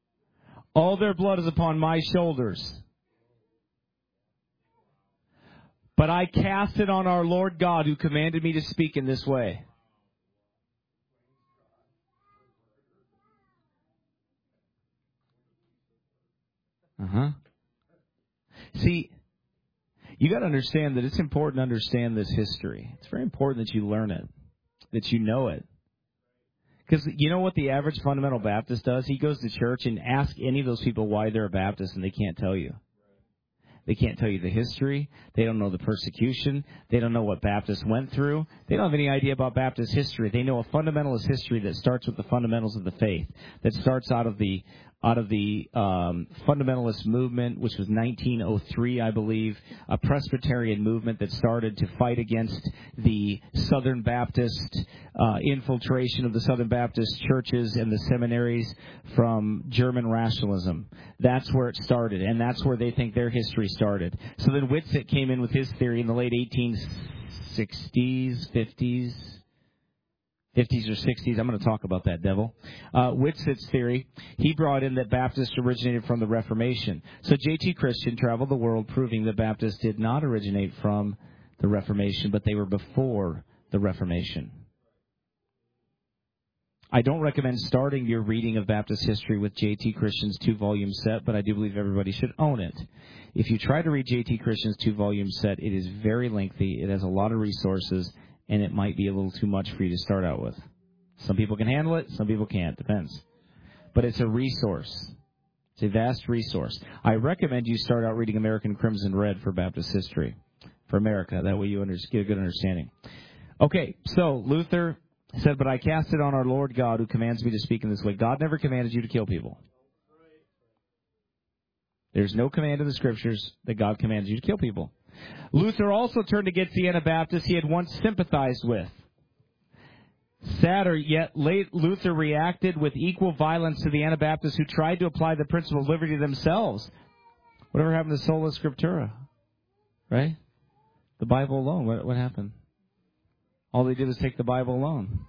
All their blood is upon my shoulders. But I cast it on our Lord God who commanded me to speak in this way. See, you got to understand that it's important to understand this history. It's very important that you learn it, that you know it. Because you know what the average fundamental Baptist does? He goes to church and asks any of those people why they're a Baptist, and they can't tell you. They can't tell you the history. They don't know the persecution. They don't know what Baptists went through. They don't have any idea about Baptist history. They know a fundamentalist history that starts with the fundamentals of the faith, that starts out of the fundamentalist movement, which was 1903, I believe, a Presbyterian movement that started to fight against the Southern Baptist infiltration of the Southern Baptist churches and the seminaries from German rationalism. That's where it started, and that's where they think their history started. So then Whitsitt came in with his theory in the late 1860s, 50s or 60s. I'm going to talk about that, devil. Whitsitt's theory, he brought in that Baptists originated from the Reformation. So J.T. Christian traveled the world proving that Baptists did not originate from the Reformation, but they were before the Reformation. I don't recommend starting your reading of Baptist history with J.T. Christian's 2-volume set, but I do believe everybody should own it. If you try to read J.T. Christian's 2-volume set, it is very lengthy. It has a lot of resources, and it might be a little too much for you to start out with. Some people can handle it, some people can't. Depends. But it's a resource. It's a vast resource. I recommend you start out reading American Crimson Red for Baptist history, for America. That way you get a good understanding. Okay, so Luther said, but I cast it on our Lord God who commands me to speak in this way. God never commanded you to kill people. There's no command in the Scriptures that God commands you to kill people. Luther also turned against the Anabaptists he had once sympathized with. Sadder, yet late Luther reacted with equal violence to the Anabaptists who tried to apply the principle of liberty themselves. Whatever happened to sola scriptura? Right? The Bible alone. What happened? All they did was take the Bible alone.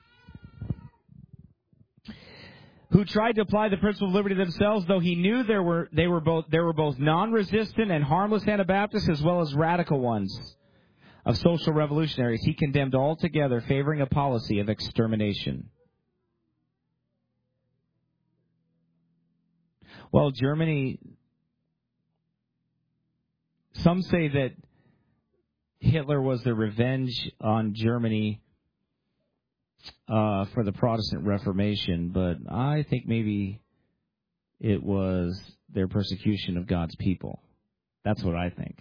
Who tried to apply the principle of liberty themselves, though he knew there were both non-resistant and harmless Anabaptists as well as radical ones of social revolutionaries. He condemned altogether, favoring a policy of extermination. Well, Germany, some say that Hitler was the revenge on Germany for the Protestant Reformation, but I think maybe it was their persecution of God's people. That's what I think.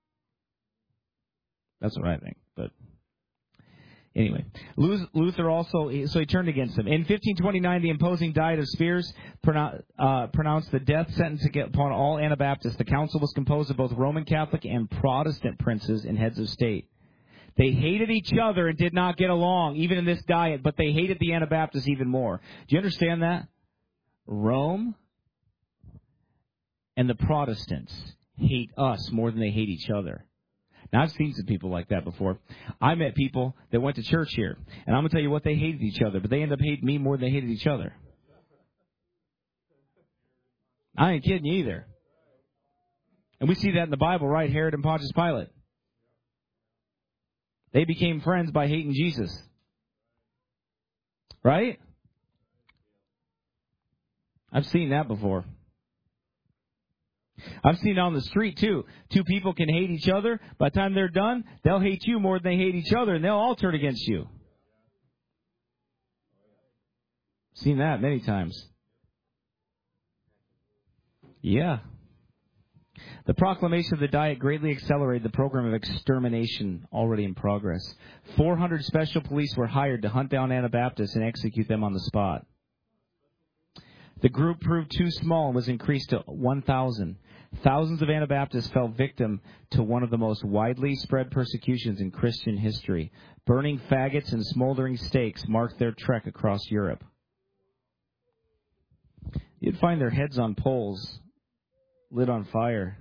But anyway, Luther also, so he turned against him. In 1529, the imposing Diet of Spires pronounced the death sentence upon all Anabaptists. The council was composed of both Roman Catholic and Protestant princes and heads of state. They hated each other and did not get along, even in this diet, but they hated the Anabaptists even more. Do you understand that? Rome and the Protestants hate us more than they hate each other. Now, I've seen some people like that before. I met people that went to church here, and I'm going to tell you what, they hated each other, but they ended up hating me more than they hated each other. I ain't kidding you either. And we see that in the Bible, right? Herod and Pontius Pilate. They became friends by hating Jesus. Right? I've seen that before. I've seen it on the street, too. Two people can hate each other. By the time they're done, they'll hate you more than they hate each other, and they'll all turn against you. Seen that many times. Yeah. The proclamation of the Diet greatly accelerated the program of extermination already in progress. 400 special police were hired to hunt down Anabaptists and execute them on the spot. The group proved too small and was increased to 1,000. Thousands of Anabaptists fell victim to one of the most widely spread persecutions in Christian history. Burning faggots and smoldering stakes marked their trek across Europe. You'd find their heads on poles, lit on fire.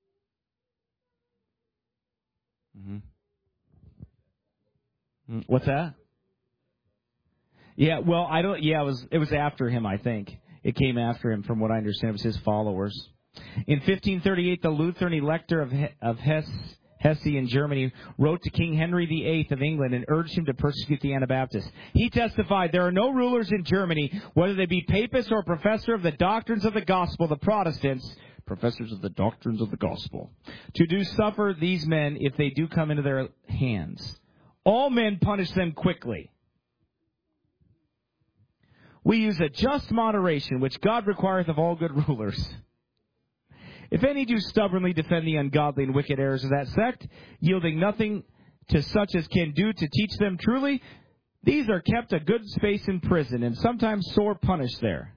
What's that? Yeah, well, I don't. Yeah, it was after him, I think. It came after him, from what I understand. It was his followers. In 1538, the Lutheran elector of Hesse Hesse in Germany, wrote to King Henry VIII of England and urged him to persecute the Anabaptists. He testified, there are no rulers in Germany, whether they be papists or professor of the doctrines of the gospel, the Protestants, professors of the doctrines of the gospel, to do suffer these men if they do come into their hands. All men punish them quickly. We use a just moderation, which God requireth of all good rulers. If any do stubbornly defend the ungodly and wicked errors of that sect, yielding nothing to such as can do to teach them truly, these are kept a good space in prison, and sometimes sore punished there.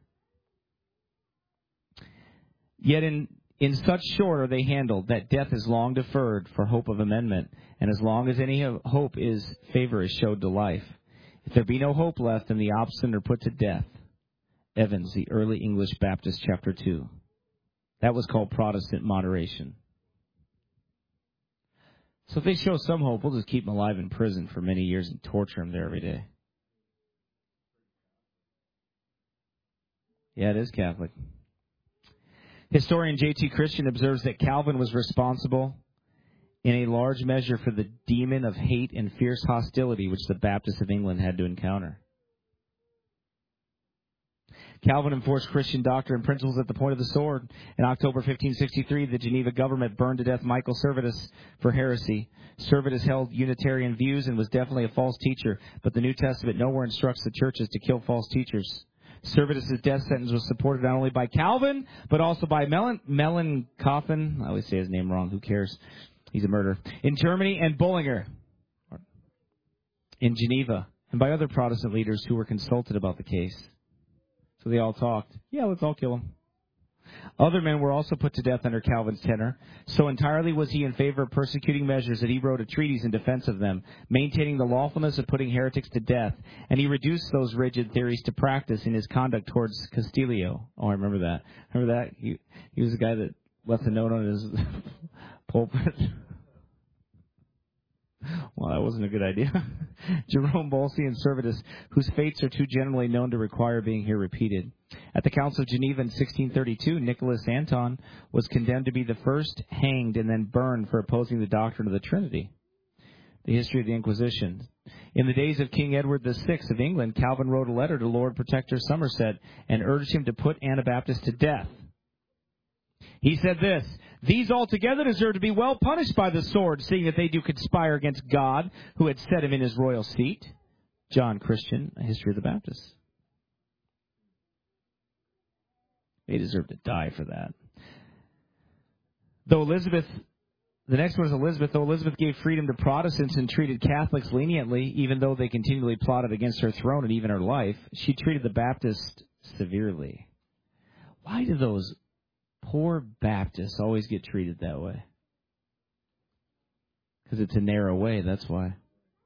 Yet in such sort are they handled, that death is long deferred for hope of amendment, and as long as any hope is, favor is showed to life. If there be no hope left, then the obstinate are put to death. Evans, The Early English Baptist, Chapter 2. That was called Protestant moderation. So if they show some hope, we'll just keep them alive in prison for many years and torture them there every day. Yeah, it is Catholic. Historian J.T. Christian observes that Calvin was responsible in a large measure for the demon of hate and fierce hostility which the Baptists of England had to encounter. Calvin enforced Christian doctrine and principles at the point of the sword. In October 1563, the Geneva government burned to death Michael Servetus for heresy. Servetus held Unitarian views and was definitely a false teacher, but the New Testament nowhere instructs the churches to kill false teachers. Servetus' death sentence was supported not only by Calvin, but also by Melanchthon. I always say his name wrong. Who cares? He's a murderer. In Germany, and Bullinger in Geneva, and by other Protestant leaders who were consulted about the case. So they all talked, yeah, let's all kill him. Other men were also put to death under Calvin's tenor. So entirely was he in favor of persecuting measures that he wrote a treatise in defense of them, maintaining the lawfulness of putting heretics to death. And he reduced those rigid theories to practice in his conduct towards Castilio. Oh, I remember that. Remember that? He was the guy that left a note on his pulpit. Well, that wasn't a good idea. Jerome Bolsey and Servetus, whose fates are too generally known to require being here repeated. At the Council of Geneva in 1632, Nicholas Anton was condemned to be the first hanged and then burned for opposing the doctrine of the Trinity. The history of the Inquisition. In the days of King Edward VI of England, Calvin wrote a letter to Lord Protector Somerset and urged him to put Anabaptists to death. He said this, these altogether deserve to be well punished by the sword, seeing that they do conspire against God, who had set him in his royal seat. John Christian, A History of the Baptists. They deserve to die for that. The next one is Elizabeth. Though Elizabeth gave freedom to Protestants and treated Catholics leniently, even though they continually plotted against her throne and even her life, she treated the Baptists severely. Why do those poor Baptists always get treated that way? Because it's a narrow way, that's why.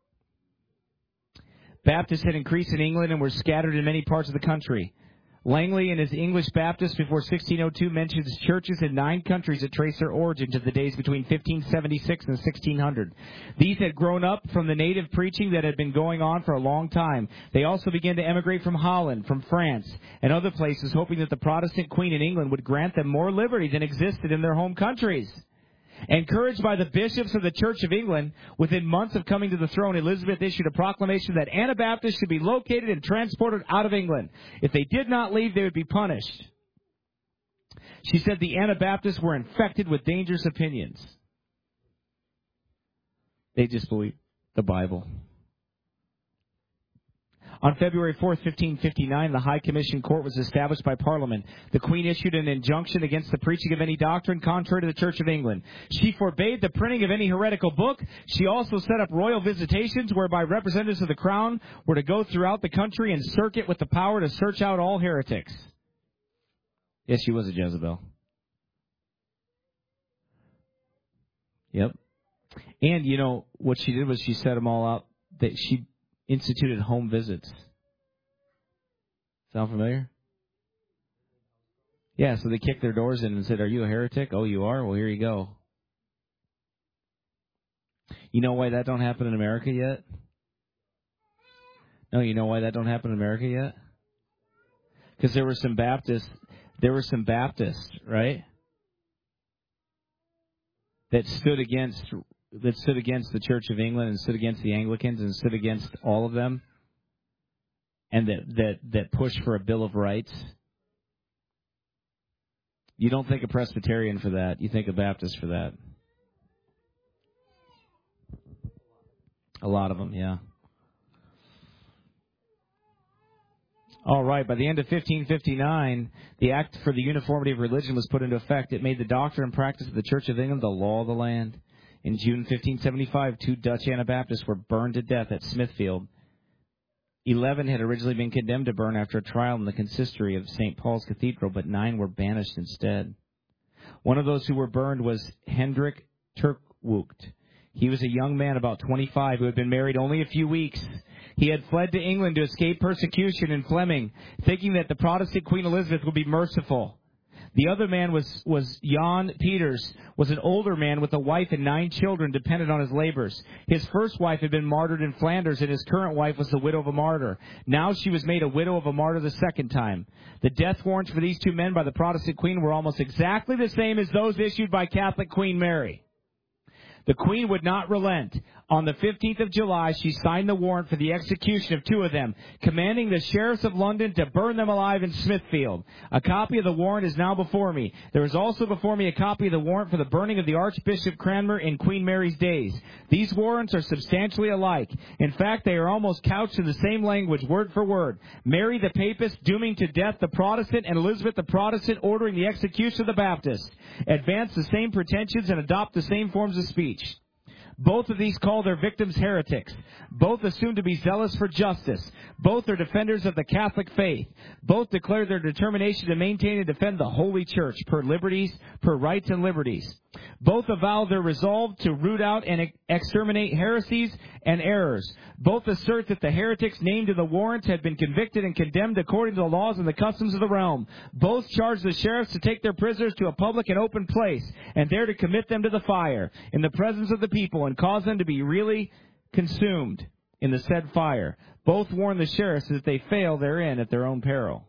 Baptists had increased in England and were scattered in many parts of the country. Langley in his English Baptist before 1602 mentions churches in 9 countries that trace their origin to the days between 1576 and 1600. These had grown up from the native preaching that had been going on for a long time. They also began to emigrate from Holland, from France, and other places, hoping that the Protestant Queen in England would grant them more liberty than existed in their home countries. Encouraged by the bishops of the Church of England, within months of coming to the throne, Elizabeth issued a proclamation that Anabaptists should be located and transported out of England. If they did not leave, they would be punished. She said the Anabaptists were infected with dangerous opinions. They just believe the Bible. On February 4th, 1559, the High Commission Court was established by Parliament. The Queen issued an injunction against the preaching of any doctrine contrary to the Church of England. She forbade the printing of any heretical book. She also set up royal visitations whereby representatives of the Crown were to go throughout the country and circuit with the power to search out all heretics. Yes, she was a Jezebel. Yep. And, you know, what she did was she set them all up. She instituted home visits. Sound familiar? Yeah, so they kicked their doors in and said, are you a heretic? Oh, you are? Well, here you go. You know why that don't happen in America yet? No, you know why that don't happen in America yet? Because there were some Baptists, right? That stood against that stood against the Church of England and stood against the Anglicans and stood against all of them, and that pushed for a Bill of Rights. You don't think a Presbyterian for that. You think a Baptist for that. A lot of them, yeah. All right, by the end of 1559, the Act for the Uniformity of Religion was put into effect. It made the doctrine and practice of the Church of England the law of the land. In June 1575, 2 Dutch Anabaptists were burned to death at Smithfield. 11 had originally been condemned to burn after a trial in the consistory of St. Paul's Cathedral, but 9 were banished instead. One of those who were burned was Hendrik Turkwoodt. He was a young man about 25 who had been married only a few weeks. He had fled to England to escape persecution in Fleming, thinking that the Protestant Queen Elizabeth would be merciful. The other man was Jan Peters, was an older man with a wife and 9 children dependent on his labors. His first wife had been martyred in Flanders, and his current wife was the widow of a martyr. Now she was made a widow of a martyr the second time. The death warrants for these 2 men by the Protestant Queen were almost exactly the same as those issued by Catholic Queen Mary. The Queen would not relent. On the 15th of July, she signed the warrant for the execution of 2 of them, commanding the sheriffs of London to burn them alive in Smithfield. A copy of the warrant is now before me. There is also before me a copy of the warrant for the burning of the Archbishop Cranmer in Queen Mary's days. These warrants are substantially alike. In fact, they are almost couched in the same language, word for word. Mary the Papist dooming to death the Protestant, and Elizabeth the Protestant ordering the execution of the Baptist. Advance the same pretensions and adopt the same forms of speech. Both of these call their victims heretics. Both assume to be zealous for justice. Both are defenders of the Catholic faith. Both declare their determination to maintain and defend the Holy Church per rights and liberties. Both avow their resolve to root out and exterminate heresies and errors. Both assert that the heretics named in the warrants had been convicted and condemned according to the laws and the customs of the realm. Both charge the sheriffs to take their prisoners to a public and open place, and there to commit them to the fire in the presence of the people, and cause them to be really consumed in the said fire. Both warn the sheriffs that they fail therein at their own peril.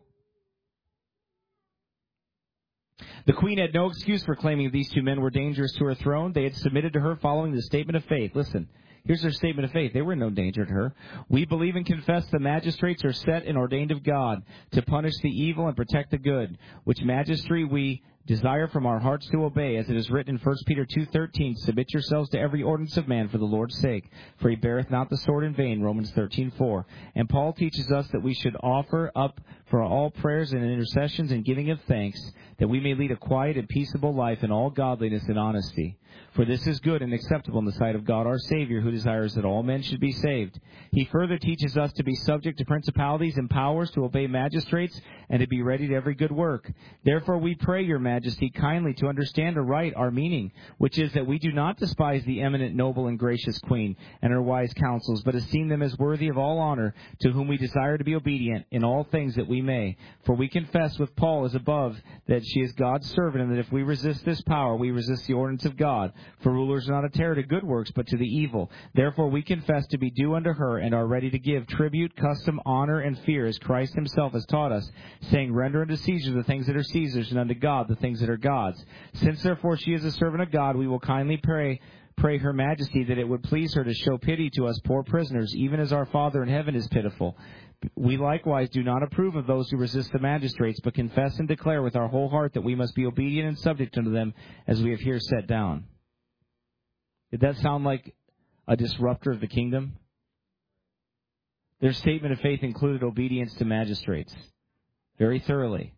The Queen had no excuse for claiming these 2 men were dangerous to her throne. They had submitted to her following the statement of faith. Listen, here's their statement of faith. They were in no danger to her. We believe and confess the magistrates are set and ordained of God to punish the evil and protect the good, which magistracy we desire from our hearts to obey, as it is written in 1 Peter 2:13, submit yourselves to every ordinance of man for the Lord's sake, for he beareth not the sword in vain, Romans 13:4. And Paul teaches us that we should offer up for all prayers and intercessions and giving of thanks, that we may lead a quiet and peaceable life in all godliness and honesty. For this is good and acceptable in the sight of God our Savior, who desires that all men should be saved. He further teaches us to be subject to principalities and powers, to obey magistrates, and to be ready to every good work. Therefore we pray your Majesty kindly to understand aright our meaning, which is that we do not despise the eminent, noble, and gracious Queen and her wise counsels, but esteem them as worthy of all honor, to whom we desire to be obedient in all things that we may. For we confess with Paul as above that she is God's servant, and that if we resist this power, we resist the ordinance of God. For rulers are not a terror to good works, but to the evil. Therefore we confess to be due unto her, and are ready to give tribute, custom, honor, and fear, as Christ himself has taught us, saying, render unto Caesar the things that are Caesar's, and unto God the things that are God's. Since therefore she is a servant of God, we will kindly pray her Majesty that it would please her to show pity to us poor prisoners, even as our Father in heaven is pitiful. We likewise do not approve of those who resist the magistrates, but confess and declare with our whole heart that we must be obedient and subject unto them, as we have here set down. Did that sound like a disruptor of the kingdom? Their statement of faith included obedience to magistrates. Very thoroughly.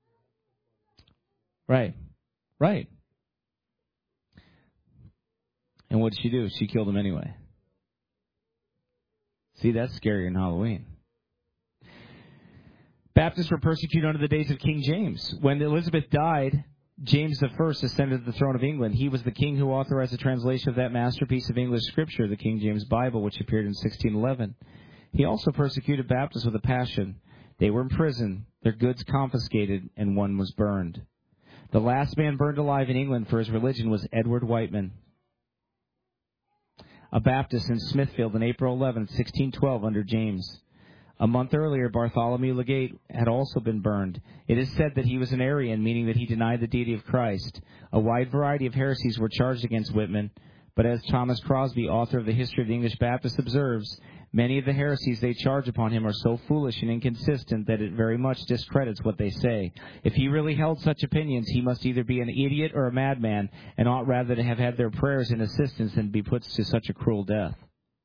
Right. And what did she do? She killed him anyway. See, that's scarier than Halloween. Baptists were persecuted under the days of King James. When Elizabeth died, James I ascended to the throne of England. He was the king who authorized the translation of that masterpiece of English scripture, the King James Bible, which appeared in 1611. He also persecuted Baptists with a passion. They were in prison, their goods confiscated, and one was burned. The last man burned alive in England for his religion was Edward Whiteman, a Baptist in Smithfield on April 11, 1612, under James. A month earlier, Bartholomew Legate had also been burned. It is said that he was an Arian, meaning that he denied the deity of Christ. A wide variety of heresies were charged against Whitman, But as Thomas Crosby, author of the History of the English Baptists, observes, many of the heresies they charge upon him are so foolish and inconsistent that it very much discredits what they say. If he really held such opinions, he must either be an idiot or a madman, and ought rather to have had their prayers and assistance than be put to such a cruel death.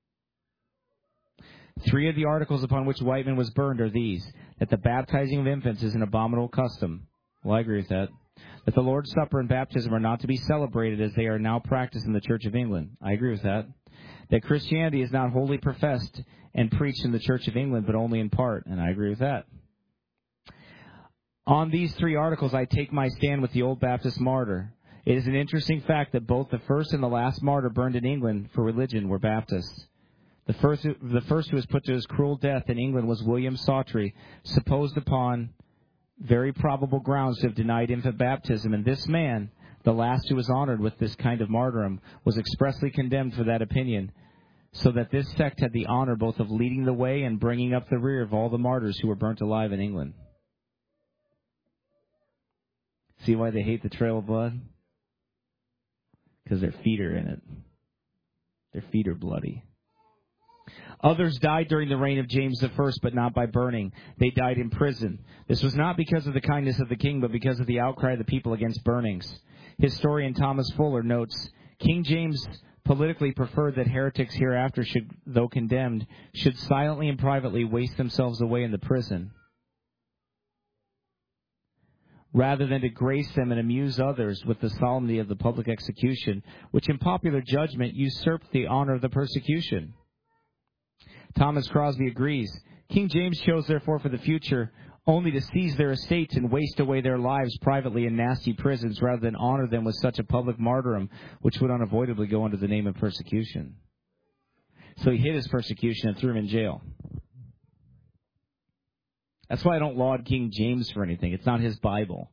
3 of the articles upon which Whiteman was burned are these: that the baptizing of infants is an abominable custom. Well, I agree with that. That the Lord's Supper and baptism are not to be celebrated as they are now practiced in the Church of England. I agree with that. That Christianity is not wholly professed and preached in the Church of England, but only in part, and I agree with that. On these 3 articles, I take my stand with the old Baptist martyr. It is an interesting fact that both the first and the last martyr burned in England for religion were Baptists. The first who was put to his cruel death in England was William Sawtrey, supposed upon very probable grounds to have denied infant baptism, and this man, the last who was honored with this kind of martyrdom, was expressly condemned for that opinion, so that this sect had the honor both of leading the way and bringing up the rear of all the martyrs who were burnt alive in England. See why they hate the trail of blood? Because their feet are in it. Their feet are bloody. Others died during the reign of James I, but not by burning. They died in prison. This was not because of the kindness of the king, but because of the outcry of the people against burnings. Historian Thomas Fuller notes, King James politically preferred that heretics hereafter should, though condemned, should silently and privately waste themselves away in the prison, rather than to grace them and amuse others with the solemnity of the public execution, which in popular judgment usurped the honor of the persecution. Thomas Crosby agrees. King James chose, therefore, for the future only to seize their estates and waste away their lives privately in nasty prisons rather than honor them with such a public martyrdom, which would unavoidably go under the name of persecution. So he hid his persecution and threw him in jail. That's why I don't laud King James for anything. It's not his Bible.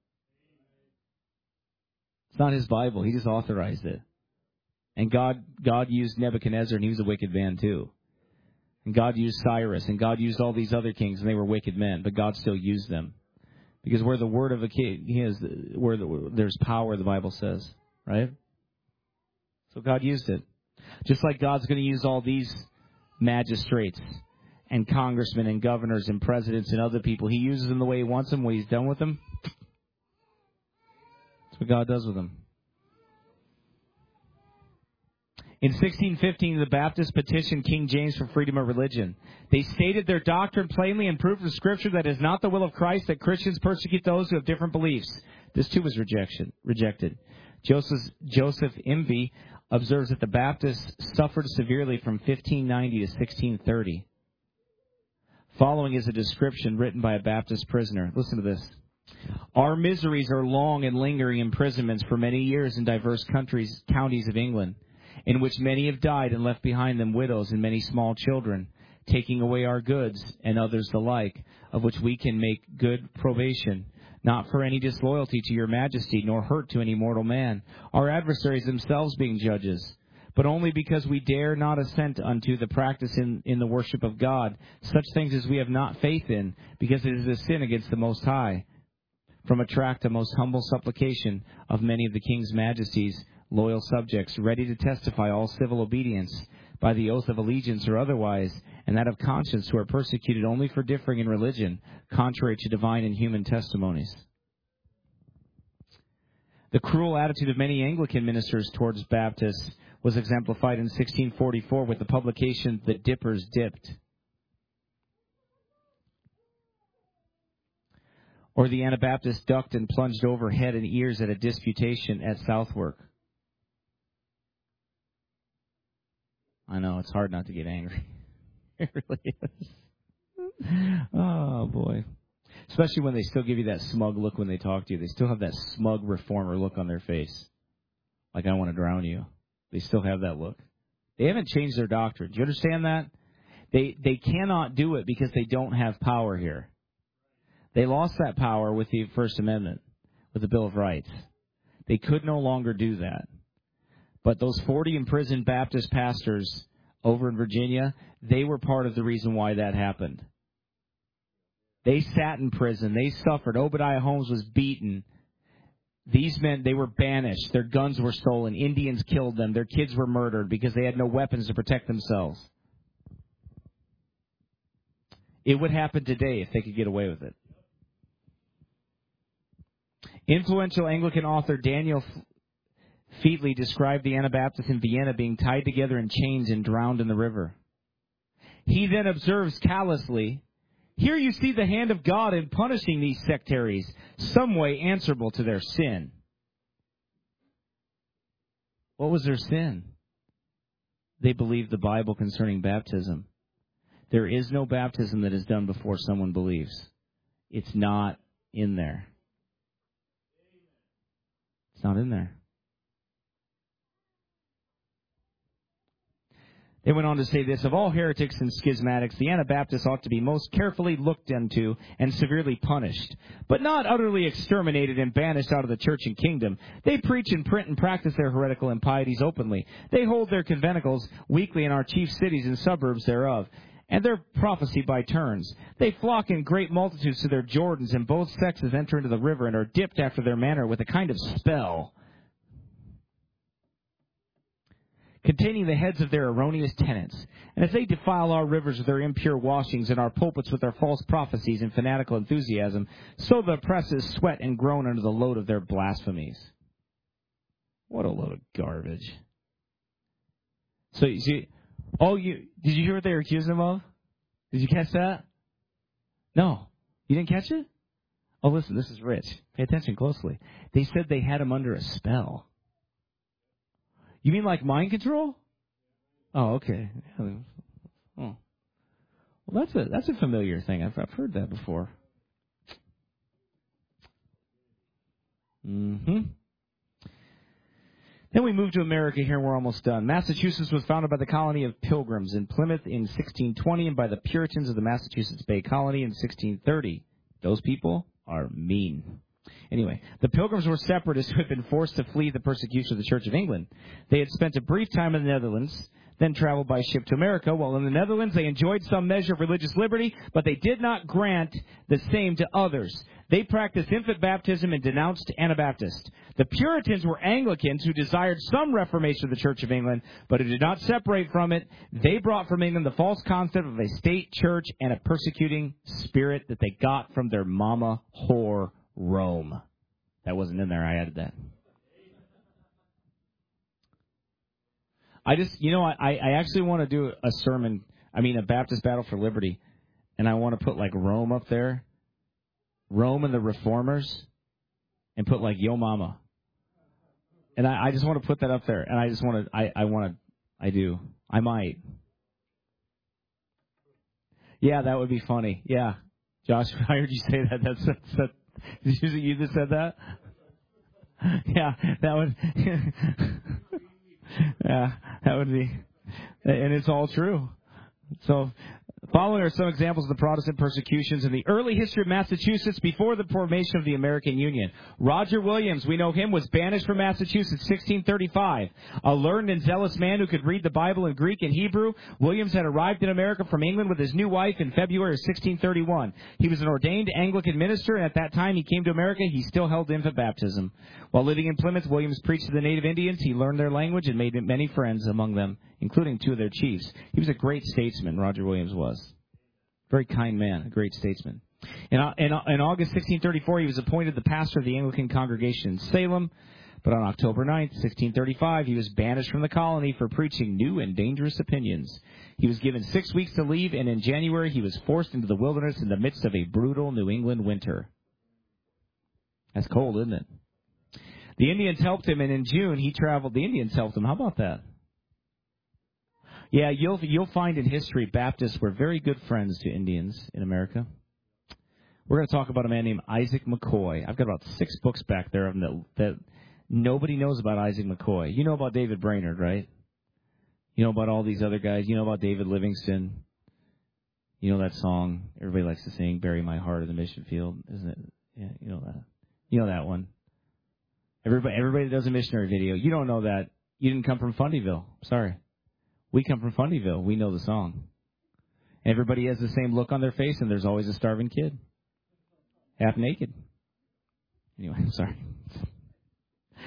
It's not his Bible. He just authorized it. And God used Nebuchadnezzar, and he was a wicked man too. And God used Cyrus, and God used all these other kings, and they were wicked men, but God still used them. Because where the word of a king is, where there's power, the Bible says, right? So God used it. Just like God's going to use all these magistrates and congressmen and governors and presidents and other people. He uses them the way he wants them. When he's done with them, that's what God does with them. In 1615, the Baptists petitioned King James for freedom of religion. They stated their doctrine plainly and proved with Scripture that it is not the will of Christ that Christians persecute those who have different beliefs. This, too, was rejected. Joseph Imby observes that the Baptists suffered severely from 1590 to 1630. Following is a description written by a Baptist prisoner. Listen to this. Our miseries are long and lingering imprisonments for many years in diverse counties of England, in which many have died and left behind them widows and many small children, taking away our goods and others the like, of which we can make good probation, not for any disloyalty to your majesty, nor hurt to any mortal man, our adversaries themselves being judges, but only because we dare not assent unto the practice in the worship of God, such things as we have not faith in, because it is a sin against the Most High. From a tract of most humble supplication of many of the King's Majesty's loyal subjects, ready to testify all civil obedience by the oath of allegiance or otherwise, and that of conscience, who are persecuted only for differing in religion, contrary to divine and human testimonies. The cruel attitude of many Anglican ministers towards Baptists was exemplified in 1644 with the publication The Dippers Dipped, or the Anabaptists ducked and plunged over head and ears at a disputation at Southwark. I know, it's hard not to get angry. It really is. Oh, boy. Especially when they still give you that smug look when they talk to you. They still have that smug reformer look on their face. Like, I want to drown you. They still have that look. They haven't changed their doctrine. Do you understand that? They cannot do it because they don't have power here. They lost that power with the First Amendment, with the Bill of Rights. They could no longer do that. But those 40 imprisoned Baptist pastors over in Virginia, they were part of the reason why that happened. They sat in prison. They suffered. Obadiah Holmes was beaten. These men, they were banished. Their guns were stolen. Indians killed them. Their kids were murdered because they had no weapons to protect themselves. It would happen today if they could get away with it. Influential Anglican author Daniel Featley described the Anabaptists in Vienna being tied together in chains and drowned in the river. He then observes callously, "Here you see the hand of God in punishing these sectaries, some way answerable to their sin." What was their sin? They believed the Bible concerning baptism. There is no baptism that is done before someone believes. It's not in there. It's not in there. They went on to say this: of all heretics and schismatics, the Anabaptists ought to be most carefully looked into and severely punished, but not utterly exterminated and banished out of the church and kingdom. They preach and print and practice their heretical impieties openly. They hold their conventicles weekly in our chief cities and suburbs thereof, and their prophecy by turns. They flock in great multitudes to their Jordans, and both sexes enter into the river and are dipped after their manner with a kind of spell, containing the heads of their erroneous tenets. And as they defile our rivers with their impure washings and our pulpits with their false prophecies and fanatical enthusiasm, so the oppressors sweat and groan under the load of their blasphemies. What a load of garbage. So you see, did you hear what they were accusing them of? Did you catch that? No. You didn't catch it? Oh, listen, this is rich. Pay attention closely. They said they had him under a spell. You mean like mind control? Oh, okay. Oh. Well, that's a familiar thing. I've heard that before. Then we move to America here, and we're almost done. Massachusetts was founded by the colony of Pilgrims in Plymouth in 1620 and by the Puritans of the Massachusetts Bay Colony in 1630. Those people are mean. Anyway, the Pilgrims were separatists who had been forced to flee the persecution of the Church of England. They had spent a brief time in the Netherlands, then traveled by ship to America. While in the Netherlands, they enjoyed some measure of religious liberty, but they did not grant the same to others. They practiced infant baptism and denounced Anabaptists. The Puritans were Anglicans who desired some reformation of the Church of England, but who did not separate from it. They brought from England the false concept of a state church and a persecuting spirit that they got from their mama whore, Rome. That wasn't in there. I added that. I actually want to do a Baptist Battle for Liberty, and I want to put like Rome up there, Rome and the Reformers, and put like Yo Mama. And I just want to put that up there, and I might. Yeah, that would be funny. Yeah. Josh, I heard you say that. That's did you just said that? Yeah, that would. Yeah, that would be, and it's all true. So, following are some examples of the Protestant persecutions in the early history of Massachusetts before the formation of the American Union. Roger Williams, we know him, was banished from Massachusetts 1635. A learned and zealous man who could read the Bible in Greek and Hebrew, Williams had arrived in America from England with his new wife in February of 1631. He was an ordained Anglican minister, and at that time he came to America, he still held infant baptism. While living in Plymouth, Williams preached to the native Indians. He learned their language and made many friends among them, including two of their chiefs. He was a great statesman, Roger Williams was. Very kind man, a great statesman. In August 1634, he was appointed the pastor of the Anglican congregation in Salem. But on October 9th, 1635, he was banished from the colony for preaching new and dangerous opinions. He was given 6 weeks to leave, and in January, he was forced into the wilderness in the midst of a brutal New England winter. That's cold, isn't it? The Indians helped him, and in June, he traveled. The Indians helped him. How about that? Yeah, you'll find in history Baptists were very good friends to Indians in America. We're going to talk about a man named Isaac McCoy. I've got about 6 books back there of them that nobody knows about Isaac McCoy. You know about David Brainerd, right? You know about all these other guys. You know about David Livingston. You know that song everybody likes to sing, "Bury My Heart in the Mission Field," isn't it? Yeah, you know that. You know that one. Everybody that does a missionary video, you don't know that. You didn't come from Fundyville. Sorry. We come from Fundyville. We know the song. Everybody has the same look on their face, and there's always a starving kid. Half naked. Anyway, I'm sorry.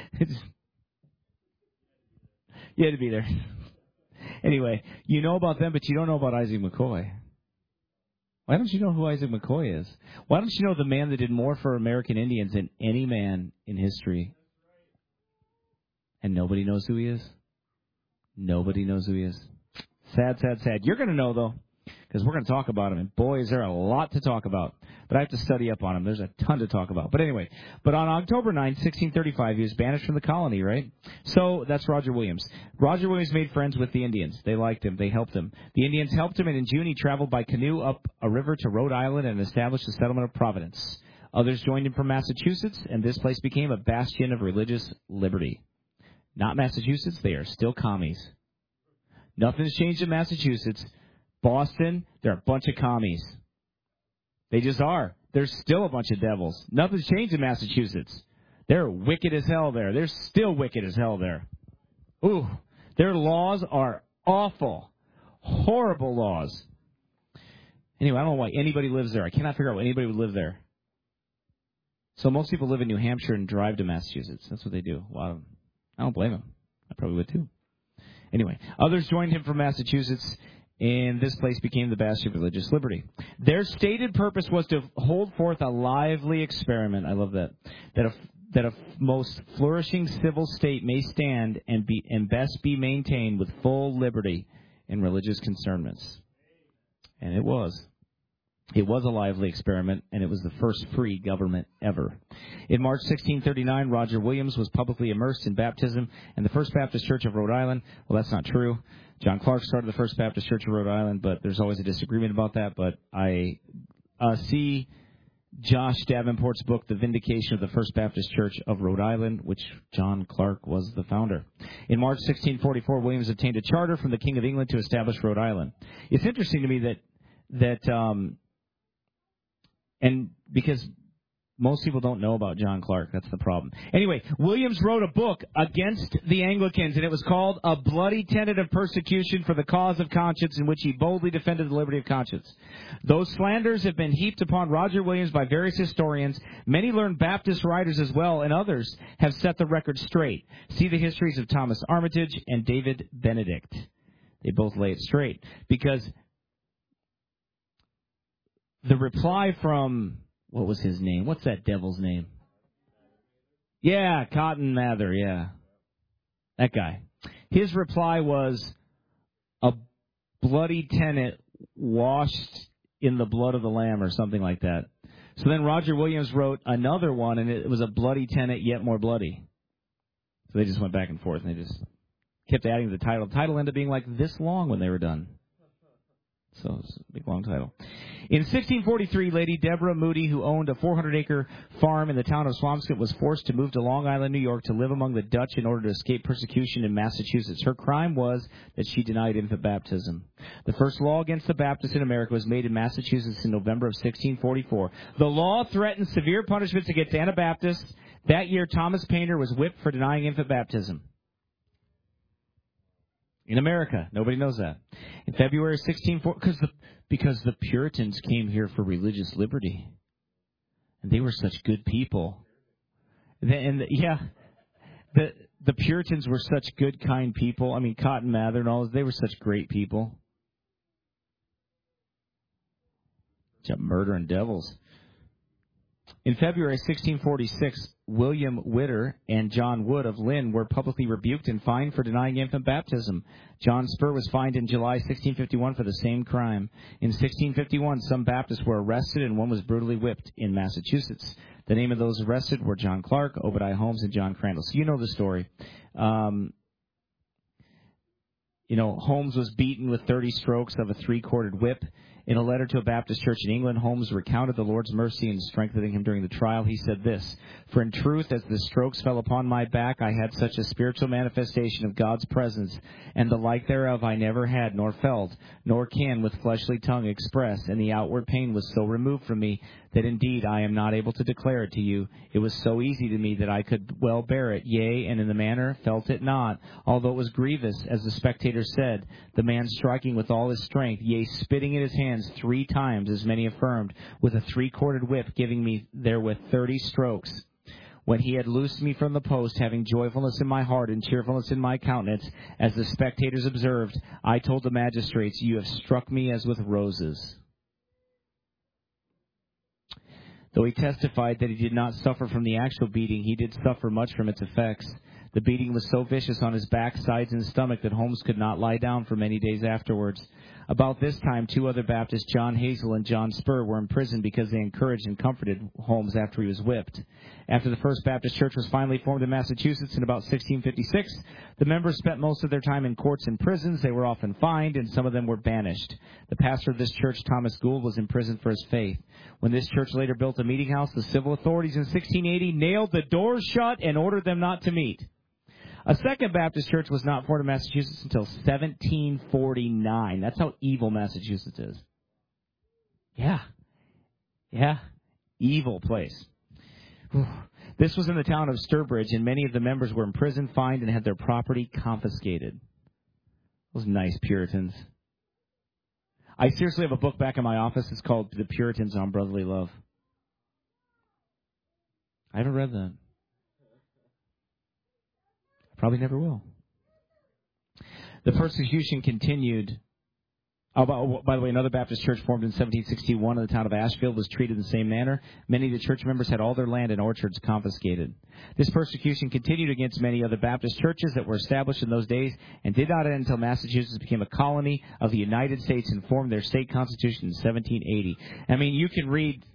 You had to be there. Anyway, you know about them, but you don't know about Isaac McCoy. Why don't you know who Isaac McCoy is? Why don't you know the man that did more for American Indians than any man in history? And nobody knows who he is? Nobody knows who he is. Sad, sad, sad. You're going to know, though, because we're going to talk about him. And, boy, is there a lot to talk about. But I have to study up on him. There's a ton to talk about. But anyway, on October 9th, 1635, he was banished from the colony, right? So that's Roger Williams. Roger Williams made friends with the Indians. They liked him. They helped him. The Indians helped him, and in June he traveled by canoe up a river to Rhode Island and established the settlement of Providence. Others joined him from Massachusetts, and this place became a bastion of religious liberty. Not Massachusetts. They are still commies. Nothing's changed in Massachusetts. Boston, they're a bunch of commies. They just are. There's still a bunch of devils. Nothing's changed in Massachusetts. They're wicked as hell there. They're still wicked as hell there. Ooh, their laws are awful. Horrible laws. Anyway, I don't know why anybody lives there. I cannot figure out why anybody would live there. So most people live in New Hampshire and drive to Massachusetts. That's what they do. A lot of them. I don't blame them. I probably would too. Anyway, others joined him from Massachusetts, and this place became the bastion of religious liberty. Their stated purpose was to hold forth a lively experiment. I love that. That a most flourishing civil state may stand and best be maintained with full liberty in religious concernments. And it was. It was a lively experiment, and it was the first free government ever. In March 1639, Roger Williams was publicly immersed in baptism in the First Baptist Church of Rhode Island. Well, that's not true. John Clark started the First Baptist Church of Rhode Island, but there's always a disagreement about that. But I see Josh Davenport's book, The Vindication of the First Baptist Church of Rhode Island, which John Clark was the founder. In March 1644, Williams obtained a charter from the King of England to establish Rhode Island. It's interesting to me and because most people don't know about John Clark, that's the problem. Anyway, Williams wrote a book against the Anglicans, and it was called A Bloody Tenet of Persecution for the Cause of Conscience, in which he boldly defended the liberty of conscience. Those slanders have been heaped upon Roger Williams by various historians. Many learned Baptist writers as well, and others have set the record straight. See the histories of Thomas Armitage and David Benedict. They both lay it straight. Because the reply from, what was his name? What's that devil's name? Yeah, Cotton Mather, yeah. That guy. His reply was a bloody tenet washed in the blood of the Lamb or something like that. So then Roger Williams wrote another one, and it was a bloody tenet yet more bloody. So they just went back and forth, and they just kept adding to the title. The title ended up being like this long when they were done. So it's a big, long title. In 1643, Lady Deborah Moody, who owned a 400-acre farm in the town of Swampscott, was forced to move to Long Island, New York, to live among the Dutch in order to escape persecution in Massachusetts. Her crime was that she denied infant baptism. The first law against the Baptists in America was made in Massachusetts in November of 1644. The law threatened severe punishments against Anabaptists. That year, Thomas Paine was whipped for denying infant baptism. In America. Nobody knows that. In February 1640, because the Puritans came here for religious liberty. And they were such good people. The Puritans were such good, kind people. I mean, Cotton Mather and all, they were such great people. Just murdering devils. In February 1646, William Witter and John Wood of Lynn were publicly rebuked and fined for denying infant baptism. John Spur was fined in July 1651 for the same crime. In 1651, some Baptists were arrested and one was brutally whipped in Massachusetts. The name of those arrested were John Clark, Obadiah Holmes, and John Crandall. So you know the story. Holmes was beaten with 30 strokes of a 3-corded whip. In a letter to a Baptist church in England, Holmes recounted the Lord's mercy in strengthening him during the trial. He said this, "For in truth, as the strokes fell upon my back, I had such a spiritual manifestation of God's presence, and the like thereof I never had, nor felt, nor can with fleshly tongue express, and the outward pain was so removed from me, that indeed I am not able to declare it to you. It was so easy to me that I could well bear it, yea, and in the manner felt it not, although it was grievous, as the spectators said, the man striking with all his strength, yea, spitting in his hands 3 times, as many affirmed, with a 3-corded whip, giving me therewith 30 strokes. When he had loosed me from the post, having joyfulness in my heart and cheerfulness in my countenance, as the spectators observed, I told the magistrates, you have struck me as with roses. Though he testified that he did not suffer from the actual beating, he did suffer much from its effects. The beating was so vicious on his back, sides, and stomach that Holmes could not lie down for many days afterwards. About this time, two other Baptists, John Hazel and John Spur, were imprisoned because they encouraged and comforted Holmes after he was whipped. After the First Baptist Church was finally formed in Massachusetts in about 1656, the members spent most of their time in courts and prisons. They were often fined, and some of them were banished. The pastor of this church, Thomas Gould, was imprisoned for his faith. When this church later built a meeting house, the civil authorities in 1680 nailed the doors shut and ordered them not to meet. A second Baptist church was not formed in Massachusetts until 1749. That's how evil Massachusetts is. Yeah. Evil place. This was in the town of Sturbridge, and many of the members were imprisoned, fined, and had their property confiscated. Those nice Puritans. I seriously have a book back in my office. It's called The Puritans on Brotherly Love. I haven't read that. Probably never will. The persecution continued. Oh, by the way, another Baptist church formed in 1761 in the town of Ashfield was treated in the same manner. Many of the church members had all their land and orchards confiscated. This persecution continued against many other Baptist churches that were established in those days and did not end until Massachusetts became a colony of the United States and formed their state constitution in 1780. I mean, you can read,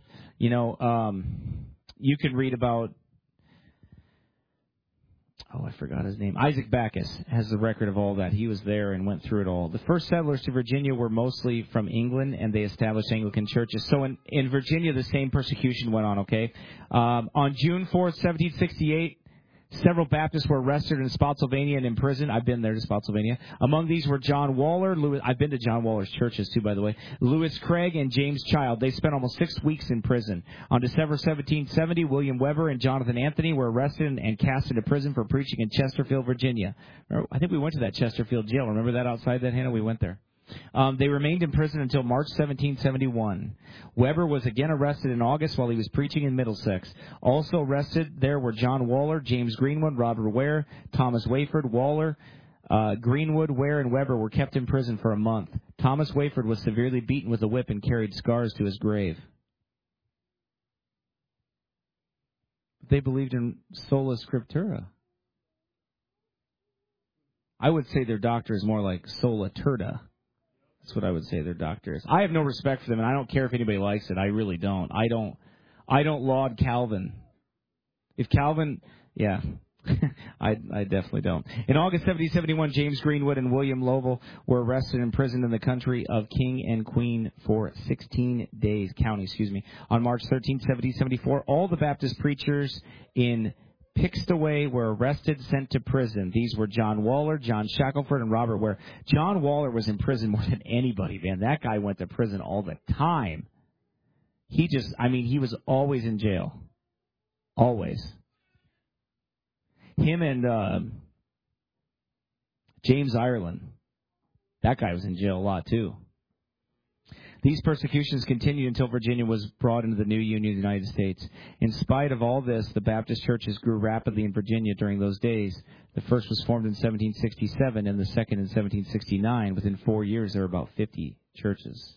about... Oh, I forgot his name. Isaac Backus has the record of all that. He was there and went through it all. The first settlers to Virginia were mostly from England, and they established Anglican churches. So in Virginia, the same persecution went on, okay? On June 4th, 1768, several Baptists were arrested in Spotsylvania and imprisoned. I've been there to Spotsylvania. Among these were John Waller. I've been to John Waller's churches, too, by the way. Lewis Craig and James Child. They spent almost 6 weeks in prison. On December 1770, William Weber and Jonathan Anthony were arrested and cast into prison for preaching in Chesterfield, Virginia. I think we went to that Chesterfield jail. Remember that outside that, Hannah? We went there. They remained in prison until March 1771. Weber was again arrested in August while he was preaching in Middlesex. Also arrested there were John Waller, James Greenwood, Robert Ware, Thomas Wayford. Waller, Greenwood, Ware, and Weber were kept in prison for a month. Thomas Wayford was severely beaten with a whip and carried scars to his grave. They believed in sola scriptura. I would say their doctor is more like sola turda. That's what I would say their doctor is. I have no respect for them, and I don't care if anybody likes it. I really don't. I don't laud Calvin. If Calvin, yeah, I definitely don't. In August 1771, James Greenwood and William Lovell were arrested and imprisoned in the country of King and Queen for 16 days. On March 13, 1774, all the Baptist preachers in Pixtaway were arrested, sent to prison. These were John Waller, John Shackelford, and Robert Ware. John Waller was in prison more than anybody, man. That guy went to prison all the time. He was always in jail. Always. Him and James Ireland. That guy was in jail a lot, too. These persecutions continued until Virginia was brought into the new Union of the United States. In spite of all this, the Baptist churches grew rapidly in Virginia during those days. The first was formed in 1767 and the second in 1769. Within 4 years, there were about 50 churches.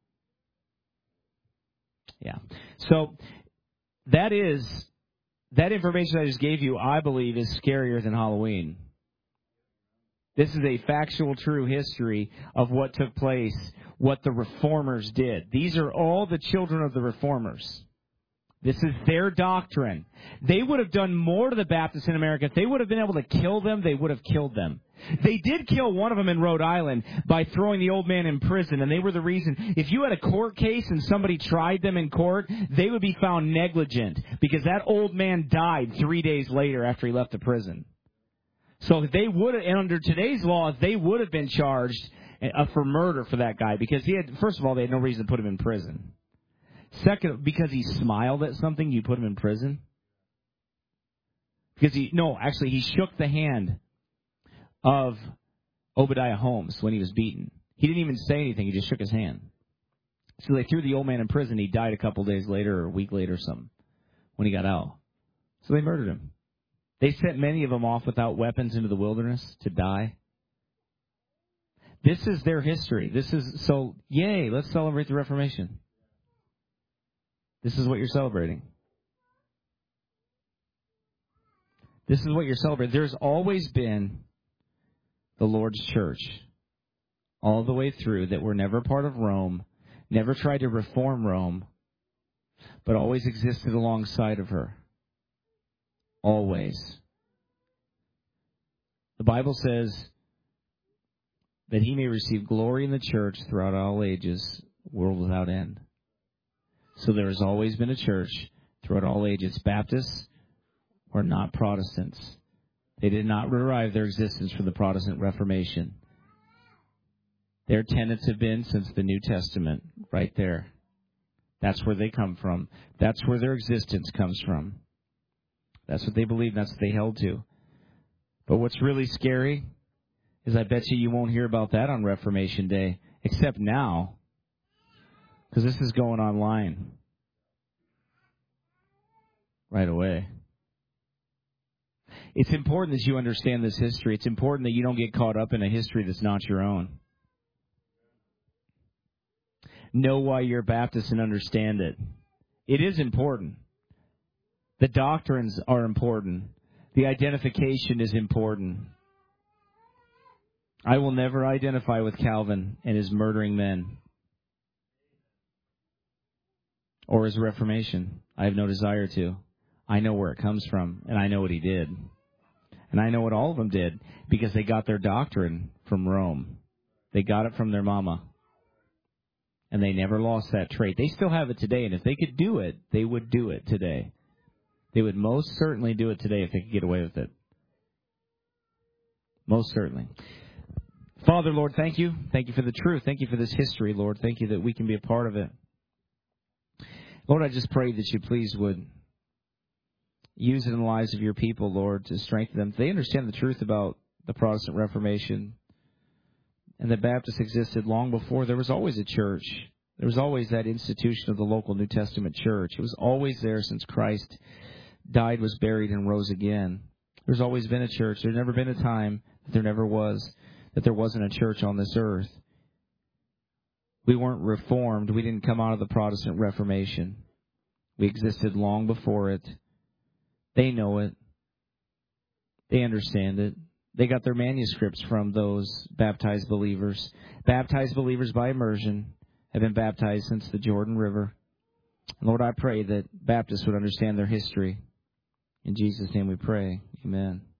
Yeah. So that information I just gave you, I believe, is scarier than Halloween. This is a factual, true history of what took place, what the Reformers did. These are all the children of the Reformers. This is their doctrine. They would have done more to the Baptists in America. If they would have been able to kill them, they would have killed them. They did kill one of them in Rhode Island by throwing the old man in prison, and they were the reason. If you had a court case and somebody tried them in court, they would be found negligent because that old man died 3 days later after he left the prison. So they would have, and under today's laws, they would have been charged for murder for that guy because first of all, they had no reason to put him in prison. Second, because he smiled at something, you put him in prison. Because he shook the hand of Obadiah Holmes when he was beaten. He didn't even say anything, he just shook his hand. So they threw the old man in prison. He died a couple days later or a week later or something when he got out. So they murdered him. They sent many of them off without weapons into the wilderness to die. This is their history. Yay, let's celebrate the Reformation. This is what you're celebrating. This is what you're celebrating. There's always been the Lord's church all the way through that were never part of Rome, never tried to reform Rome, but always existed alongside of her. Always. The Bible says that he may receive glory in the church throughout all ages, world without end. So there has always been a church throughout all ages. Baptists were not Protestants. They did not derive their existence from the Protestant Reformation. Their tenets have been since the New Testament, right there. That's where they come from. That's where their existence comes from. That's what they believe. That's what they held to. But what's really scary is I bet you won't hear about that on Reformation Day, except now, because this is going online right away. It's important that you understand this history. It's important that you don't get caught up in a history that's not your own. Know why you're Baptist and understand it. It is important. The doctrines are important. The identification is important. I will never identify with Calvin and his murdering men or his Reformation. I have no desire to. I know where it comes from, and I know what he did. And I know what all of them did, because they got their doctrine from Rome. They got it from their mama. And they never lost that trait. They still have it today, and if they could do it, they would do it today. They would most certainly do it today if they could get away with it. Most certainly. Father, Lord, thank you. Thank you for the truth. Thank you for this history, Lord. Thank you that we can be a part of it. Lord, I just pray that you please would use it in the lives of your people, Lord, to strengthen them. They understand the truth about the Protestant Reformation and that Baptists existed long before. There was always a church. There was always that institution of the local New Testament church. It was always there since Christ died, was buried, and rose again. There's always been a church. There's never been a time that there wasn't a church on this earth. We weren't reformed. We didn't come out of the Protestant Reformation. We existed long before it. They know it. They understand it. They got their manuscripts from those baptized believers. Baptized believers by immersion have been baptized since the Jordan River. Lord, I pray that Baptists would understand their history. In Jesus' name we pray. Amen.